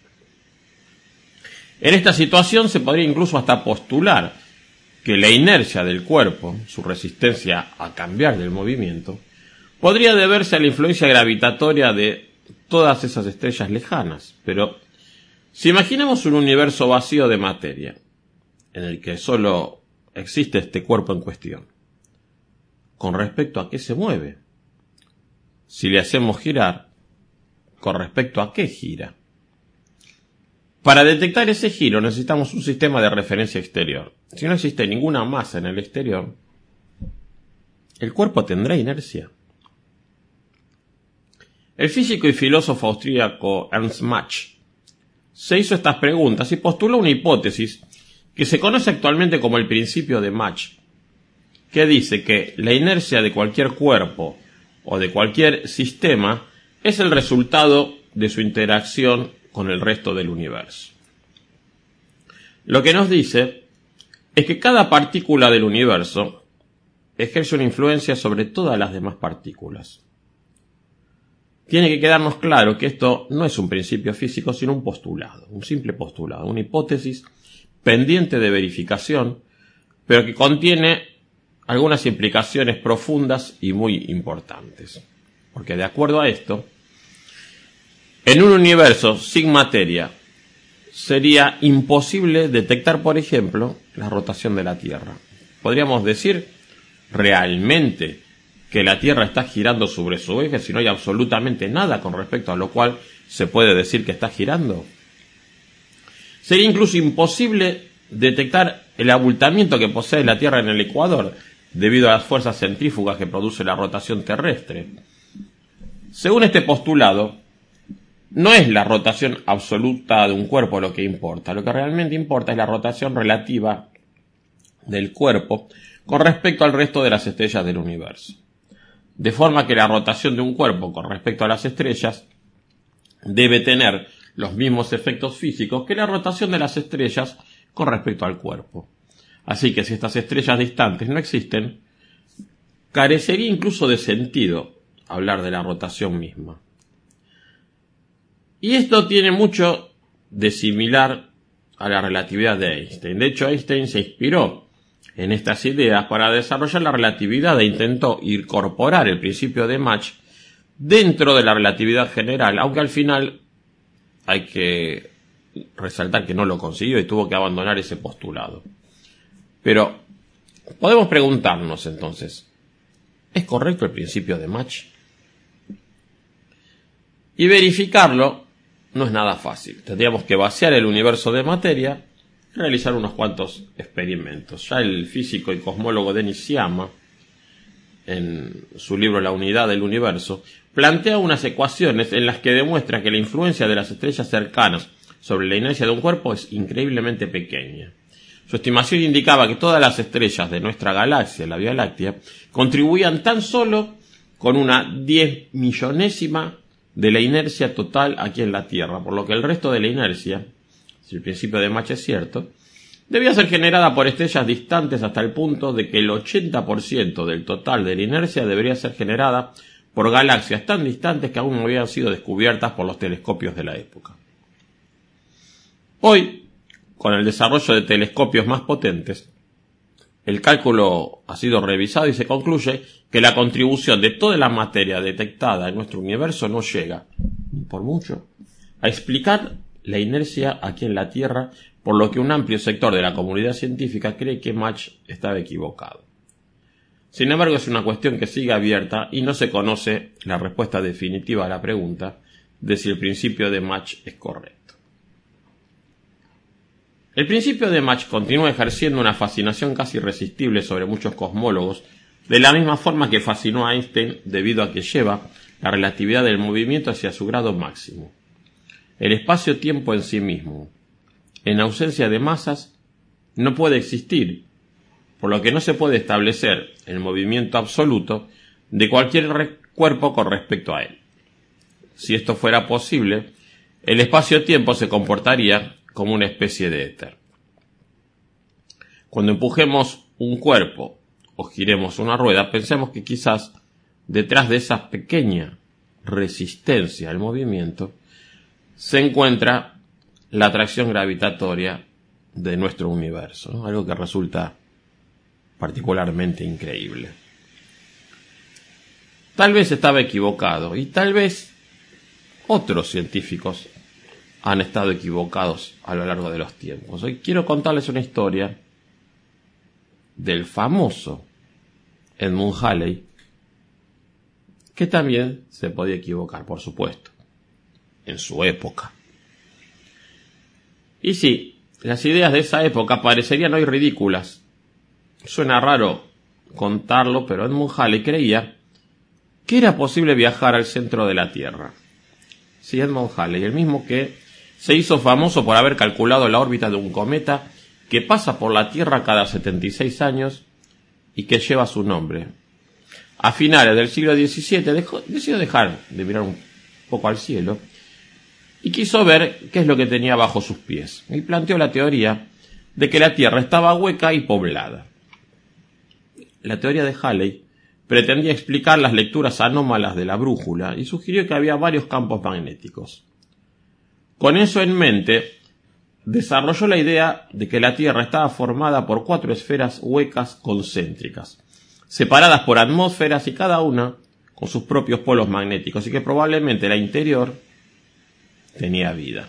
En esta situación se podría incluso hasta postular que la inercia del cuerpo, su resistencia a cambiar del movimiento, podría deberse a la influencia gravitatoria de todas esas estrellas lejanas. Pero si imaginemos un universo vacío de materia, en el que solo existe este cuerpo en cuestión, ¿con respecto a qué se mueve? Si le hacemos girar, ¿con respecto a qué gira? Para detectar ese giro necesitamos un sistema de referencia exterior. Si no existe ninguna masa en el exterior, el cuerpo tendrá inercia. El físico y filósofo austríaco Ernst Mach se hizo estas preguntas y postuló una hipótesis que se conoce actualmente como el principio de Mach, que dice que la inercia de cualquier cuerpo o de cualquier sistema es el resultado de su interacción con el resto del universo. Lo que nos dice es que cada partícula del universo ejerce una influencia sobre todas las demás partículas. Tiene que quedarnos claro que esto no es un principio físico, sino un postulado, un simple postulado, una hipótesis pendiente de verificación, pero que contiene algunas implicaciones profundas y muy importantes. Porque de acuerdo a esto, en un universo sin materia, sería imposible detectar, por ejemplo, la rotación de la Tierra. Podríamos decir realmente que la Tierra está girando sobre su eje si no hay absolutamente nada con respecto a lo cual se puede decir que está girando. Sería incluso imposible detectar el abultamiento que posee la Tierra en el ecuador debido a las fuerzas centrífugas que produce la rotación terrestre. Según este postulado, no es la rotación absoluta de un cuerpo lo que importa. Lo que realmente importa es la rotación relativa del cuerpo con respecto al resto de las estrellas del universo. de forma que la rotación de un cuerpo con respecto a las estrellas debe tener los mismos efectos físicos que la rotación de las estrellas con respecto al cuerpo. Así que si estas estrellas distantes no existen, carecería incluso de sentido hablar de la rotación misma. Y esto tiene mucho de similar a la relatividad de Einstein. De hecho, Einstein se inspiró en estas ideas para desarrollar la relatividad e intentó incorporar el principio de Mach dentro de la relatividad general, aunque al final hay que resaltar que no lo consiguió y tuvo que abandonar ese postulado. Pero podemos preguntarnos entonces, ¿es correcto el principio de Mach? Y verificarlo no es nada fácil. Tendríamos que vaciar el universo de materia y realizar unos cuantos experimentos. Ya el físico y cosmólogo Denis Sciama, en su libro La unidad del universo, plantea unas ecuaciones en las que demuestra que la influencia de las estrellas cercanas sobre la inercia de un cuerpo es increíblemente pequeña. Su estimación indicaba que todas las estrellas de nuestra galaxia, la Vía Láctea, contribuían tan solo con una diez millonésima de la inercia total aquí en la Tierra, por lo que el resto de la inercia, si el principio de Mach es cierto, debía ser generada por estrellas distantes hasta el punto de que el ochenta por ciento del total de la inercia debería ser generada por galaxias tan distantes que aún no habían sido descubiertas por los telescopios de la época. Hoy, con el desarrollo de telescopios más potentes, el cálculo ha sido revisado y se concluye que la contribución de toda la materia detectada en nuestro universo no llega, ni por mucho, a explicar la inercia aquí en la Tierra, por lo que un amplio sector de la comunidad científica cree que Mach estaba equivocado. Sin embargo, es una cuestión que sigue abierta y no se conoce la respuesta definitiva a la pregunta de si el principio de Mach es correcto. El principio de Mach continúa ejerciendo una fascinación casi irresistible sobre muchos cosmólogos, de la misma forma que fascinó a Einstein debido a que lleva la relatividad del movimiento hacia su grado máximo. El espacio-tiempo en sí mismo, en ausencia de masas, no puede existir, por lo que no se puede establecer el movimiento absoluto de cualquier cuerpo con respecto a él. Si esto fuera posible, el espacio-tiempo se comportaría como una especie de éter. Cuando empujemos un cuerpo o giremos una rueda, pensemos que quizás detrás de esa pequeña resistencia al movimiento se encuentra la atracción gravitatoria de nuestro universo, ¿no? Algo que resulta particularmente increíble. Tal vez estaba equivocado y tal vez otros científicos han estado equivocados a lo largo de los tiempos. Hoy quiero contarles una historia del famoso Edmund Halley, que también se podía equivocar, por supuesto, en su época. Y sí, las ideas de esa época parecerían hoy ridículas. Suena raro contarlo, pero Edmund Halley creía que era posible viajar al centro de la Tierra. Sí, Edmund Halley, el mismo que se hizo famoso por haber calculado la órbita de un cometa que pasa por la Tierra cada setenta y seis años y que lleva su nombre. A finales del siglo diecisiete dejó, decidió dejar de mirar un poco al cielo y quiso ver qué es lo que tenía bajo sus pies. Y planteó la teoría de que la Tierra estaba hueca y poblada. La teoría de Halley pretendía explicar las lecturas anómalas de la brújula y sugirió que había varios campos magnéticos. Con eso en mente, desarrolló la idea de que la Tierra estaba formada por cuatro esferas huecas concéntricas, separadas por atmósferas y cada una con sus propios polos magnéticos, y que probablemente la interior tenía vida.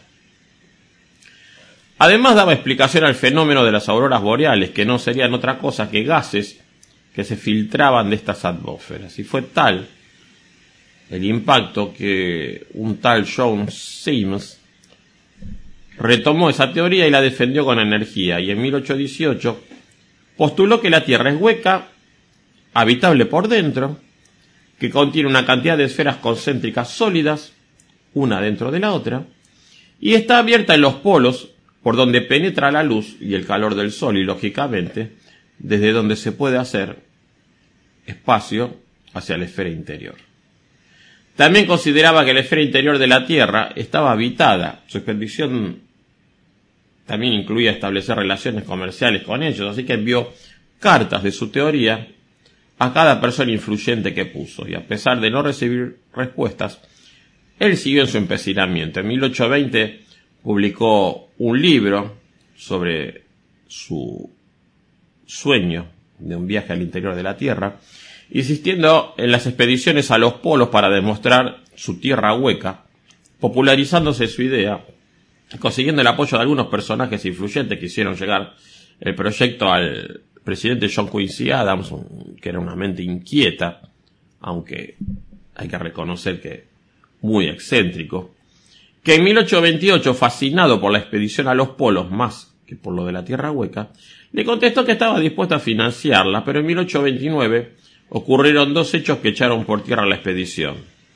Además daba explicación al fenómeno de las auroras boreales, que no serían otra cosa que gases que se filtraban de estas atmósferas, y fue tal el impacto que un tal John Sims retomó esa teoría y la defendió con energía, y en mil ochocientos dieciocho postuló que la Tierra es hueca, habitable por dentro, que contiene una cantidad de esferas concéntricas sólidas, una dentro de la otra, y está abierta en los polos por donde penetra la luz y el calor del Sol, y lógicamente desde donde se puede hacer espacio hacia la esfera interior. También consideraba que la esfera interior de la Tierra estaba habitada. Su expedición también incluía establecer relaciones comerciales con ellos, así que envió cartas de su teoría a cada persona influyente que puso, y a pesar de no recibir respuestas, él siguió en su empecinamiento. En mil ochocientos veinte publicó un libro sobre su sueño de un viaje al interior de la Tierra, insistiendo en las expediciones a los polos para demostrar su tierra hueca, popularizándose su idea, consiguiendo el apoyo de algunos personajes influyentes que hicieron llegar el proyecto al presidente John Quincy Adams, que era una mente inquieta, aunque hay que reconocer que muy excéntrico, que en mil ochocientos veintiocho, fascinado por la expedición a los polos más que por lo de la tierra hueca, le contestó que estaba dispuesto a financiarla, pero en mil ochocientos veintinueve ocurrieron dos hechos que echaron por tierra la expedición.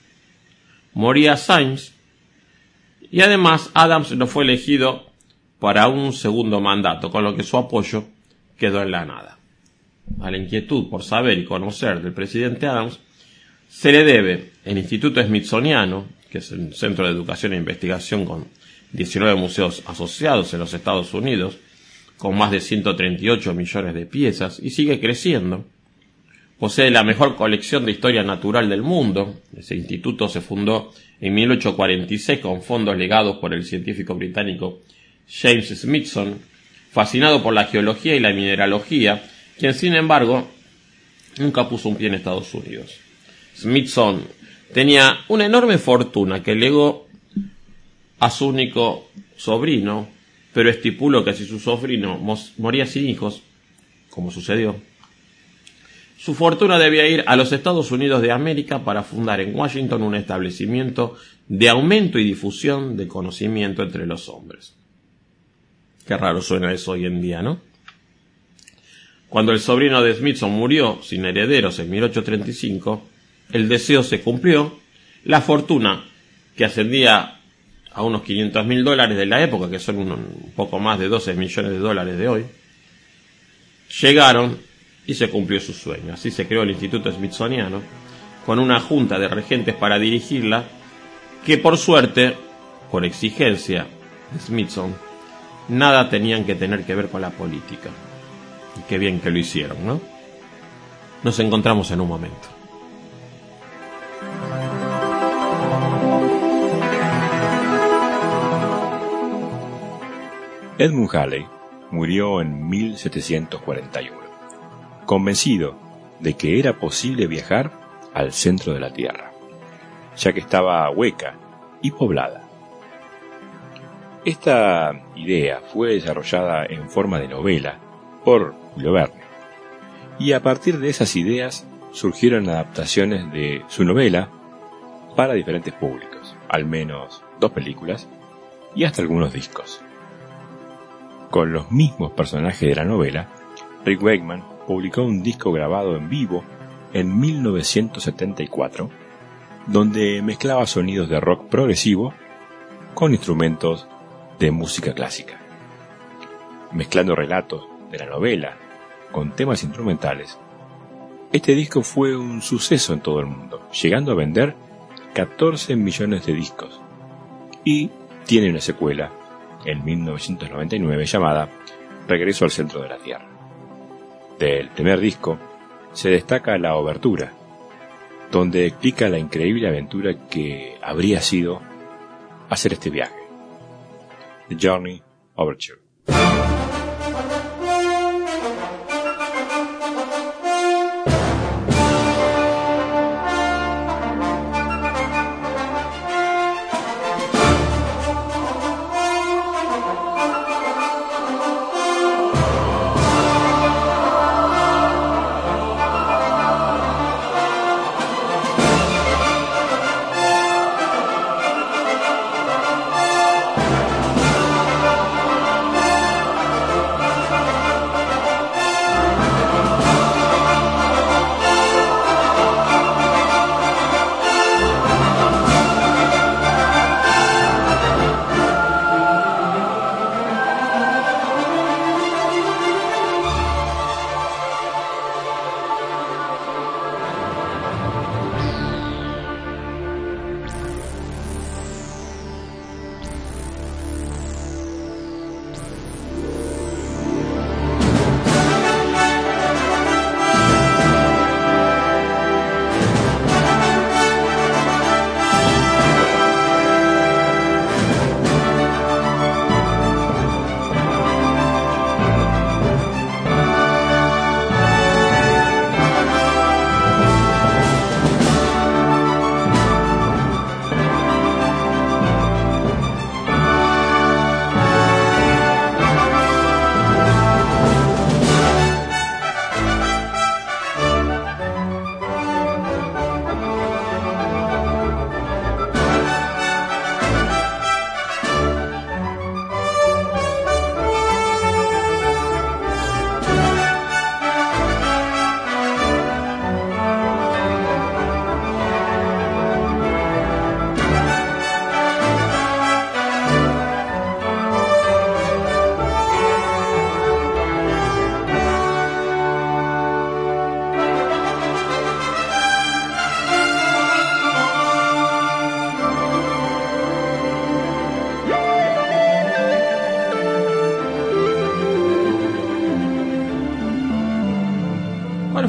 Moría Sainz, y además Adams no fue elegido para un segundo mandato, con lo que su apoyo quedó en la nada. A la inquietud por saber y conocer del presidente Adams se le debe el Instituto Smithsoniano, que es un centro de educación e investigación con diecinueve museos asociados en los Estados Unidos, con más de ciento treinta y ocho millones de piezas, y sigue creciendo. Posee la mejor colección de historia natural del mundo. Ese instituto se fundó en mil ochocientos cuarenta y seis con fondos legados por el científico británico James Smithson, fascinado por la geología y la mineralogía, quien sin embargo nunca puso un pie en Estados Unidos. Smithson tenía una enorme fortuna que legó a su único sobrino, pero estipuló que si su sobrino moría sin hijos, como sucedió, su fortuna debía ir a los Estados Unidos de América para fundar en Washington un establecimiento de aumento y difusión de conocimiento entre los hombres. Qué raro suena eso hoy en día, ¿no? Cuando el sobrino de Smithson murió sin herederos en mil ochocientos treinta y cinco, el deseo se cumplió. La fortuna, que ascendía a unos quinientos mil dólares de la época, que son un poco más de doce millones de dólares de hoy, llegaron y se cumplió su sueño. Así se creó el Instituto Smithsoniano, con una junta de regentes para dirigirla, que por suerte, por exigencia de Smithson, nada tenían que tener que ver con la política. Y qué bien que lo hicieron, ¿no? Nos encontramos en un momento. Edmund Halley murió en mil setecientos cuarenta y uno, convencido de que era posible viajar al centro de la Tierra, ya que estaba hueca y poblada. Esta idea fue desarrollada en forma de novela por Julio Verne, y a partir de esas ideas surgieron adaptaciones de su novela para diferentes públicos, al menos dos películas y hasta algunos discos. Con los mismos personajes de la novela, Rick Wakeman publicó un disco grabado en vivo en mil novecientos setenta y cuatro, donde mezclaba sonidos de rock progresivo con instrumentos de música clásica. Mezclando relatos de la novela con temas instrumentales, este disco fue un suceso en todo el mundo, llegando a vender catorce millones de discos, y tiene una secuela en mil novecientos noventa y nueve llamada Regreso al centro de la Tierra. Del primer disco se destaca la obertura, donde explica la increíble aventura que habría sido hacer este viaje. The Journey Overture.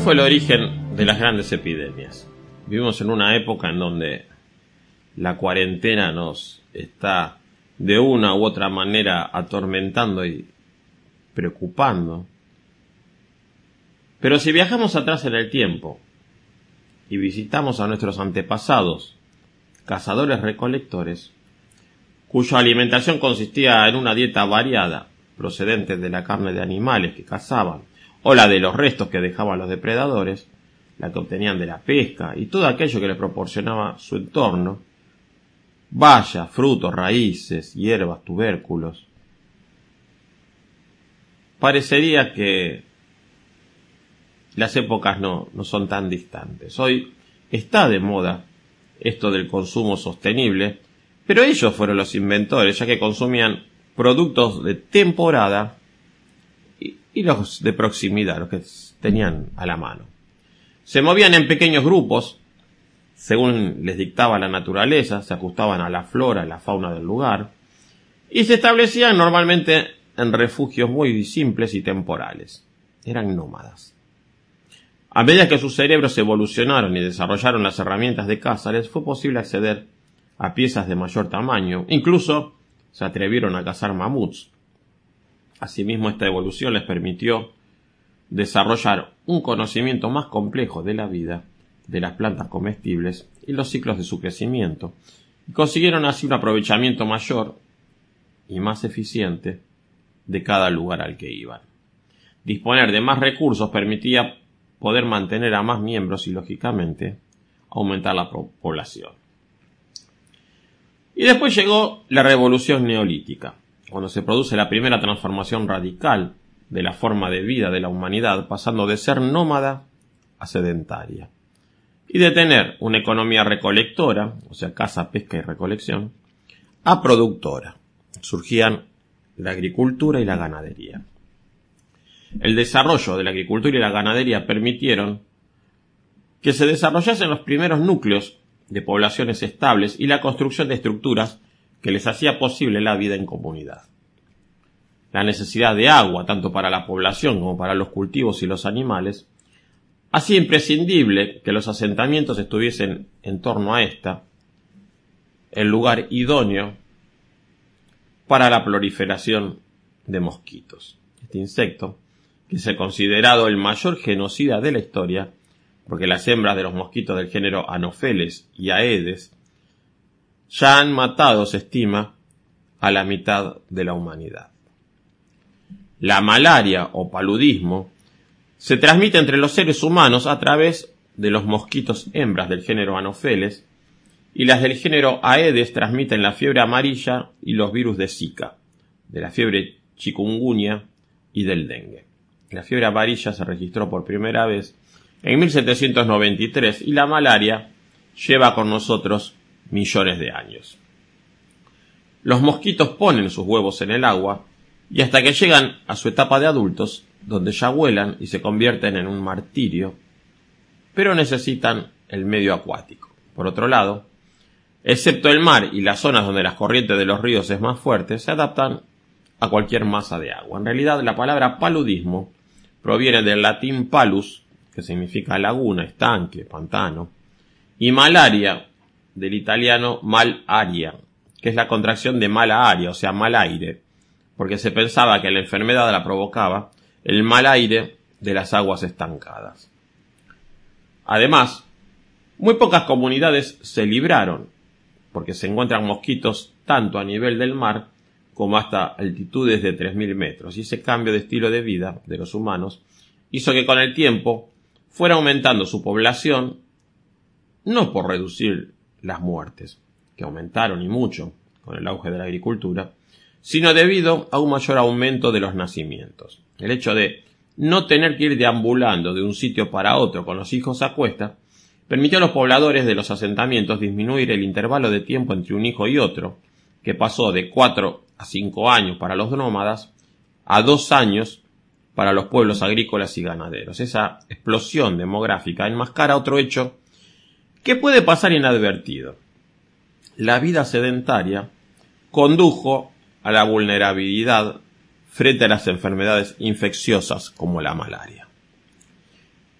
fue el origen de las grandes epidemias. Vivimos en una época en donde la cuarentena nos está de una u otra manera atormentando y preocupando. Pero si viajamos atrás en el tiempo y visitamos a nuestros antepasados, cazadores-recolectores, cuya alimentación consistía en una dieta variada, procedente de la carne de animales que cazaban, o la de los restos que dejaban los depredadores, la que obtenían de la pesca, y todo aquello que les proporcionaba su entorno, bayas, frutos, raíces, hierbas, tubérculos. Parecería que las épocas no, no son tan distantes. Hoy está de moda esto del consumo sostenible, pero ellos fueron los inventores, ya que consumían productos de temporada y, y los de proximidad, los que tenían a la mano. Se movían en pequeños grupos, según les dictaba la naturaleza, se ajustaban a la flora y la fauna del lugar, y se establecían normalmente en refugios muy simples y temporales. Eran nómadas. A medida que sus cerebros evolucionaron y desarrollaron las herramientas de caza, les fue posible acceder a piezas de mayor tamaño. Incluso se atrevieron a cazar mamuts. Asimismo, esta evolución les permitió desarrollar un conocimiento más complejo de la vida, de las plantas comestibles y los ciclos de su crecimiento, y consiguieron así un aprovechamiento mayor y más eficiente de cada lugar al que iban. Disponer de más recursos permitía poder mantener a más miembros y, lógicamente, aumentar la población. Y después llegó la revolución neolítica, cuando se produce la primera transformación radical de la forma de vida de la humanidad, pasando de ser nómada a sedentaria, y de tener una economía recolectora, o sea, caza, pesca y recolección, a productora. Surgían la agricultura y la ganadería. El desarrollo de la agricultura y la ganadería permitieron que se desarrollasen los primeros núcleos de poblaciones estables y la construcción de estructuras que les hacía posible la vida en comunidad. La necesidad de agua, tanto para la población como para los cultivos y los animales, hacía imprescindible que los asentamientos estuviesen en torno a esta, el lugar idóneo para la proliferación de mosquitos. Este insecto, que es considerado el mayor genocida de la historia, porque las hembras de los mosquitos del género Anopheles y Aedes ya han matado, se estima, a la mitad de la humanidad. La malaria o paludismo se transmite entre los seres humanos a través de los mosquitos hembras del género Anopheles, y las del género Aedes transmiten la fiebre amarilla y los virus de Zika, de la fiebre chikungunya y del dengue. La fiebre amarilla se registró por primera vez en mil setecientos noventa y tres y la malaria lleva con nosotros millones de años. Los mosquitos ponen sus huevos en el agua y hasta que llegan a su etapa de adultos, donde ya vuelan y se convierten en un martirio, pero necesitan el medio acuático. Por otro lado, excepto el mar y las zonas donde las corrientes de los ríos es más fuerte, se adaptan a cualquier masa de agua. En realidad, la palabra paludismo proviene del latín palus, que significa laguna, estanque, pantano, y malaria, del italiano mal aria, que es la contracción de mala aria, o sea, mal aire, porque se pensaba que la enfermedad la provocaba el mal aire de las aguas estancadas. Además, muy pocas comunidades se libraron, porque se encuentran mosquitos tanto a nivel del mar como hasta altitudes de tres mil metros, y ese cambio de estilo de vida de los humanos hizo que con el tiempo fuera aumentando su población, no por reducir las muertes, que aumentaron y mucho con el auge de la agricultura, sino debido a un mayor aumento de los nacimientos. El hecho de no tener que ir deambulando de un sitio para otro con los hijos a cuesta, permitió a los pobladores de los asentamientos disminuir el intervalo de tiempo entre un hijo y otro, que pasó de cuatro a cinco años para los nómadas a dos años para los pueblos agrícolas y ganaderos. Esa explosión demográfica enmascara otro hecho que puede pasar inadvertido. La vida sedentaria condujo a la vulnerabilidad frente a las enfermedades infecciosas como la malaria.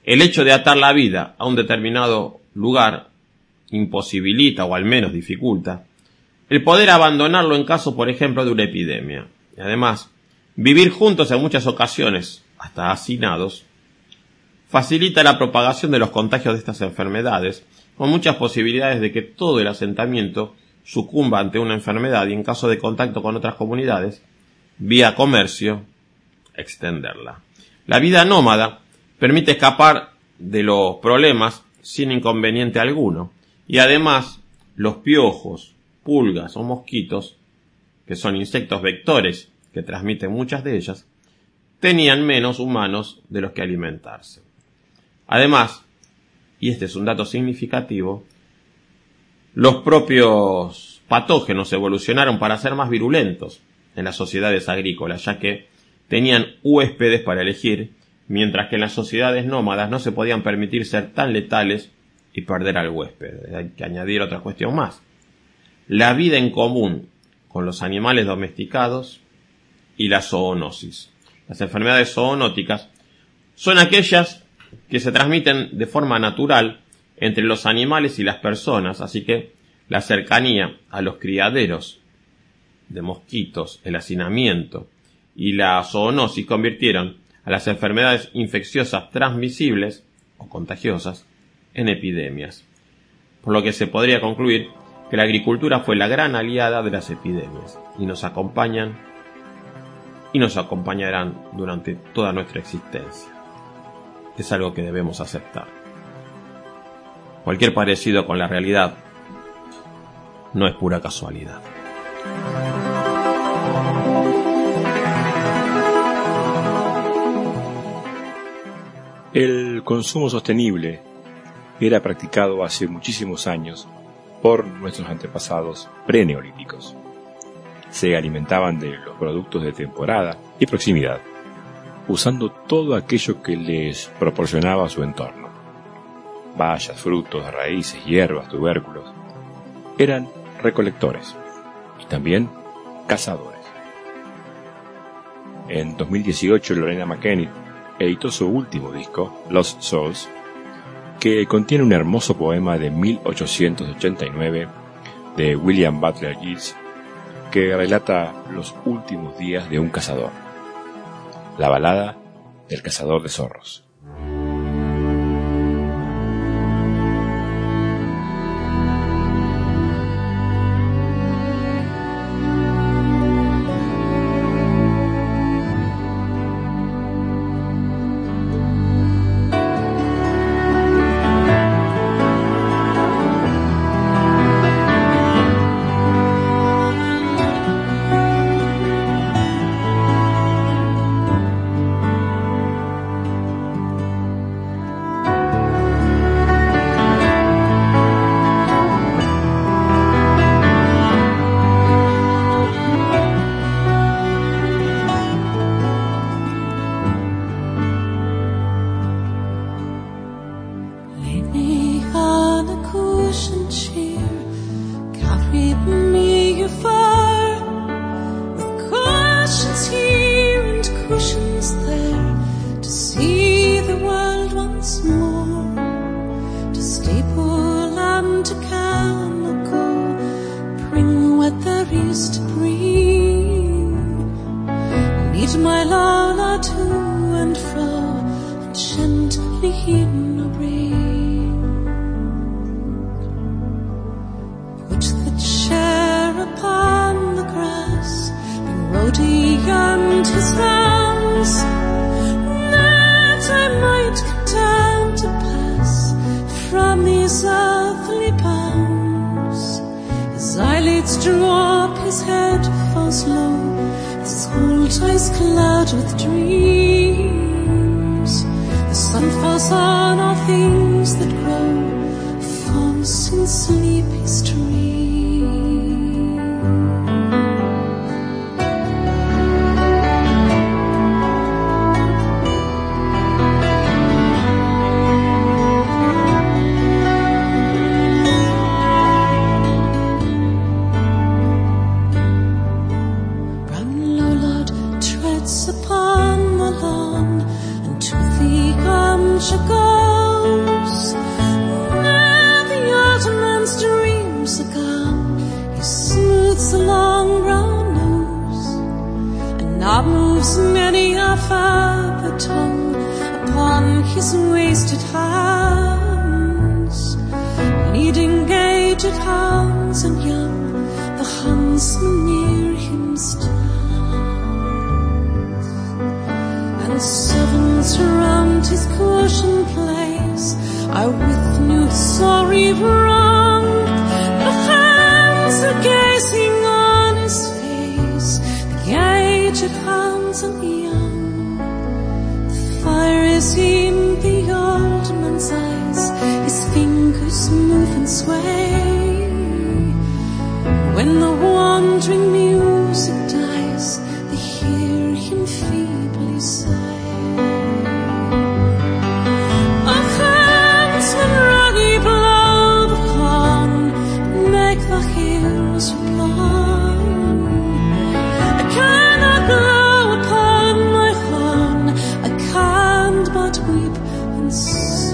el hecho de atar la vida a un determinado lugar imposibilita o al menos dificulta el poder abandonarlo en caso, por ejemplo, de una epidemia. Y además, vivir juntos en muchas ocasiones, hasta hacinados, facilita la propagación de los contagios de estas enfermedades, con muchas posibilidades de que todo el asentamiento sucumba ante una enfermedad y en caso de contacto con otras comunidades, vía comercio, extenderla. La vida nómada permite escapar de los problemas sin inconveniente alguno, y además los piojos, pulgas o mosquitos, que son insectos vectores que transmiten muchas de ellas, tenían menos humanos de los que alimentarse. Además, y este es un dato significativo, los propios patógenos evolucionaron para ser más virulentos en las sociedades agrícolas, ya que tenían huéspedes para elegir, mientras que en las sociedades nómadas no se podían permitir ser tan letales y perder al huésped. Hay que añadir otra cuestión más: la vida en común con los animales domesticados y la zoonosis. Las enfermedades zoonóticas son aquellas que se transmiten de forma natural entre los animales y las personas, así que la cercanía a los criaderos de mosquitos, el hacinamiento y la zoonosis convirtieron a las enfermedades infecciosas transmisibles o contagiosas en epidemias, por lo que se podría concluir que la agricultura fue la gran aliada de las epidemias y nos acompañan y nos acompañarán durante toda nuestra existencia. Es algo que debemos aceptar. Cualquier parecido con la realidad no es pura casualidad. El consumo sostenible era practicado hace muchísimos años por nuestros antepasados preneolíticos. Se alimentaban de los productos de temporada y proximidad, usando todo aquello que les proporcionaba su entorno. Bayas, frutos, raíces, hierbas, tubérculos. Eran recolectores y también cazadores. En dos mil dieciocho, Lorena McKennitt editó su último disco, Lost Souls, que contiene un hermoso poema de mil ochocientos ochenta y nueve de William Butler Yeats, que relata los últimos días de un cazador. La balada del cazador de zorros. Upon the lawn, and to the gum shall go. Now moves many a father tongue upon his wasted hands, leading aged hounds and young, the huntsman near him stands, and servants round his cushion place are with new sorry wrong. The hands are gazing on his face, the aged hounds and the young. The fire is in the old man's eyes, his fingers move and sway. When the wandering music dies, they hear him feebly say, "Oh, huntsman, ruddy blow the horn, make the hills reply. I cannot blow upon my horn, I can't but weep and sigh."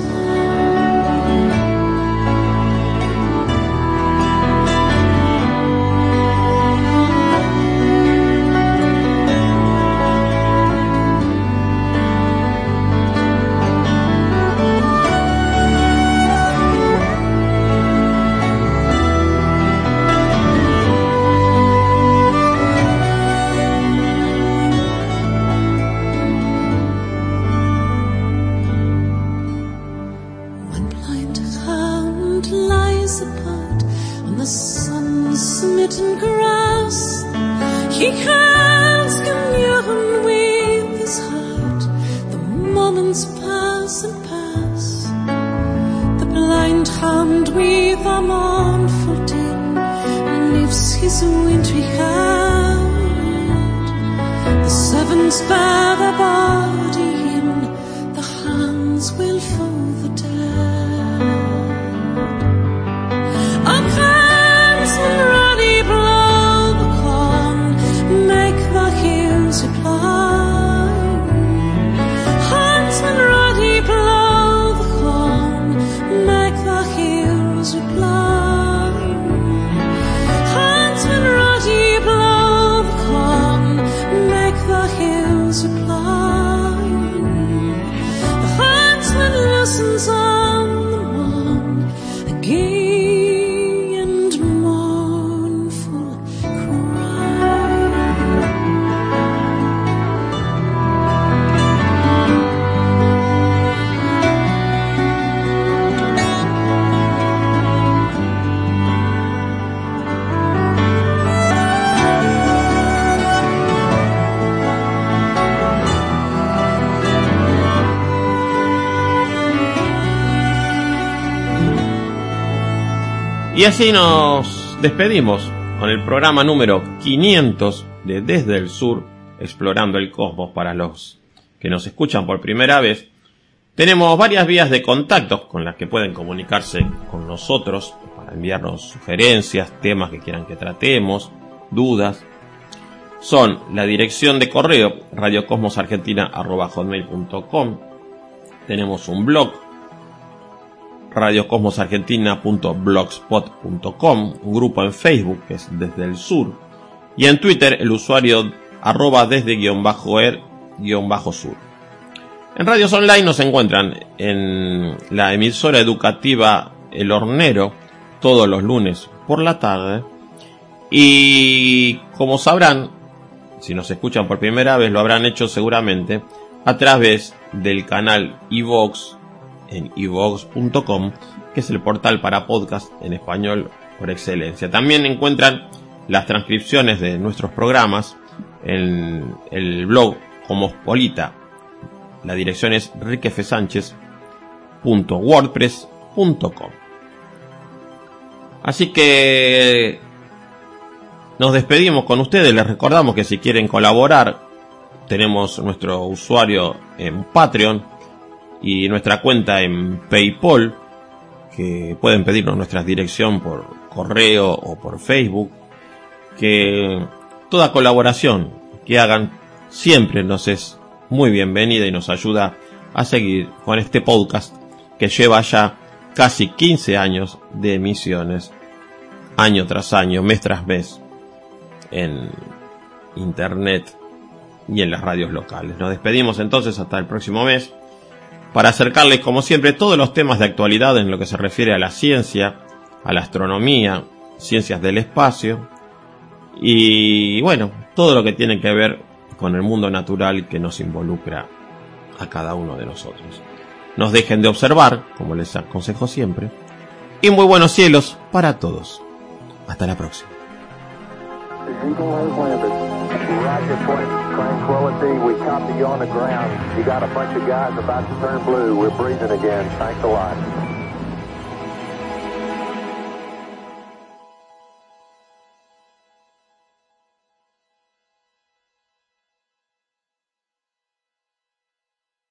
One blind hound lies apart on the sun-smitten grass. He hands commune with his heart. The moments pass and pass. The blind hound with a mournful din lifts his wintry hand. The servants bear the body in, the hands will fold the dead. Oh, huntsman, ruddy blow the horn, make the hills reply. Huntsman, ruddy blow the horn, make the hills reply. Huntsman, ruddy blow the horn, make the hills reply. The huntsman listens on the morn, a gay and mournful cry. Y así nos despedimos con el programa número quinientos de Desde el Sur, explorando el cosmos. Para los que nos escuchan por primera vez, tenemos varias vías de contacto con las que pueden comunicarse con nosotros para enviarnos sugerencias, temas que quieran que tratemos, dudas. Son la dirección de correo radiocosmosargentina arroba hotmail punto com. Tenemos un blog, radiocosmosargentina punto blogspot punto com, un grupo en Facebook que es Desde el Sur, y en Twitter el usuario arroba desde guión bajo er guión bajo sur. En radios online nos encuentran en la emisora educativa El Hornero todos los lunes por la tarde, y como sabrán, si nos escuchan por primera vez lo habrán hecho seguramente a través del canal iVoox en iVoox punto com, que es el portal para podcast en español por excelencia. También encuentran las transcripciones de nuestros programas en el blog Cosmopolita. La dirección es riquefesánchez punto wordpress punto com. Así que nos despedimos con ustedes. Les recordamos que si quieren colaborar, tenemos nuestro usuario en Patreon y nuestra cuenta en PayPal, que pueden pedirnos nuestra dirección por correo o por Facebook. Que toda colaboración que hagan siempre nos es muy bienvenida y nos ayuda a seguir con este podcast que lleva ya casi quince años de emisiones, año tras año, mes tras mes, en internet y en las radios locales. Nos despedimos entonces hasta el próximo mes para acercarles como siempre todos los temas de actualidad en lo que se refiere a la ciencia, a la astronomía, ciencias del espacio y bueno, todo lo que tiene que ver con el mundo natural que nos involucra a cada uno de nosotros. Nos dejen de observar, como les aconsejo siempre, y muy buenos cielos para todos. Hasta la próxima. Roger, point, tranquility, we copy you on the ground. You got a bunch of guys about to turn blue. We're breathing again. Thanks a lot.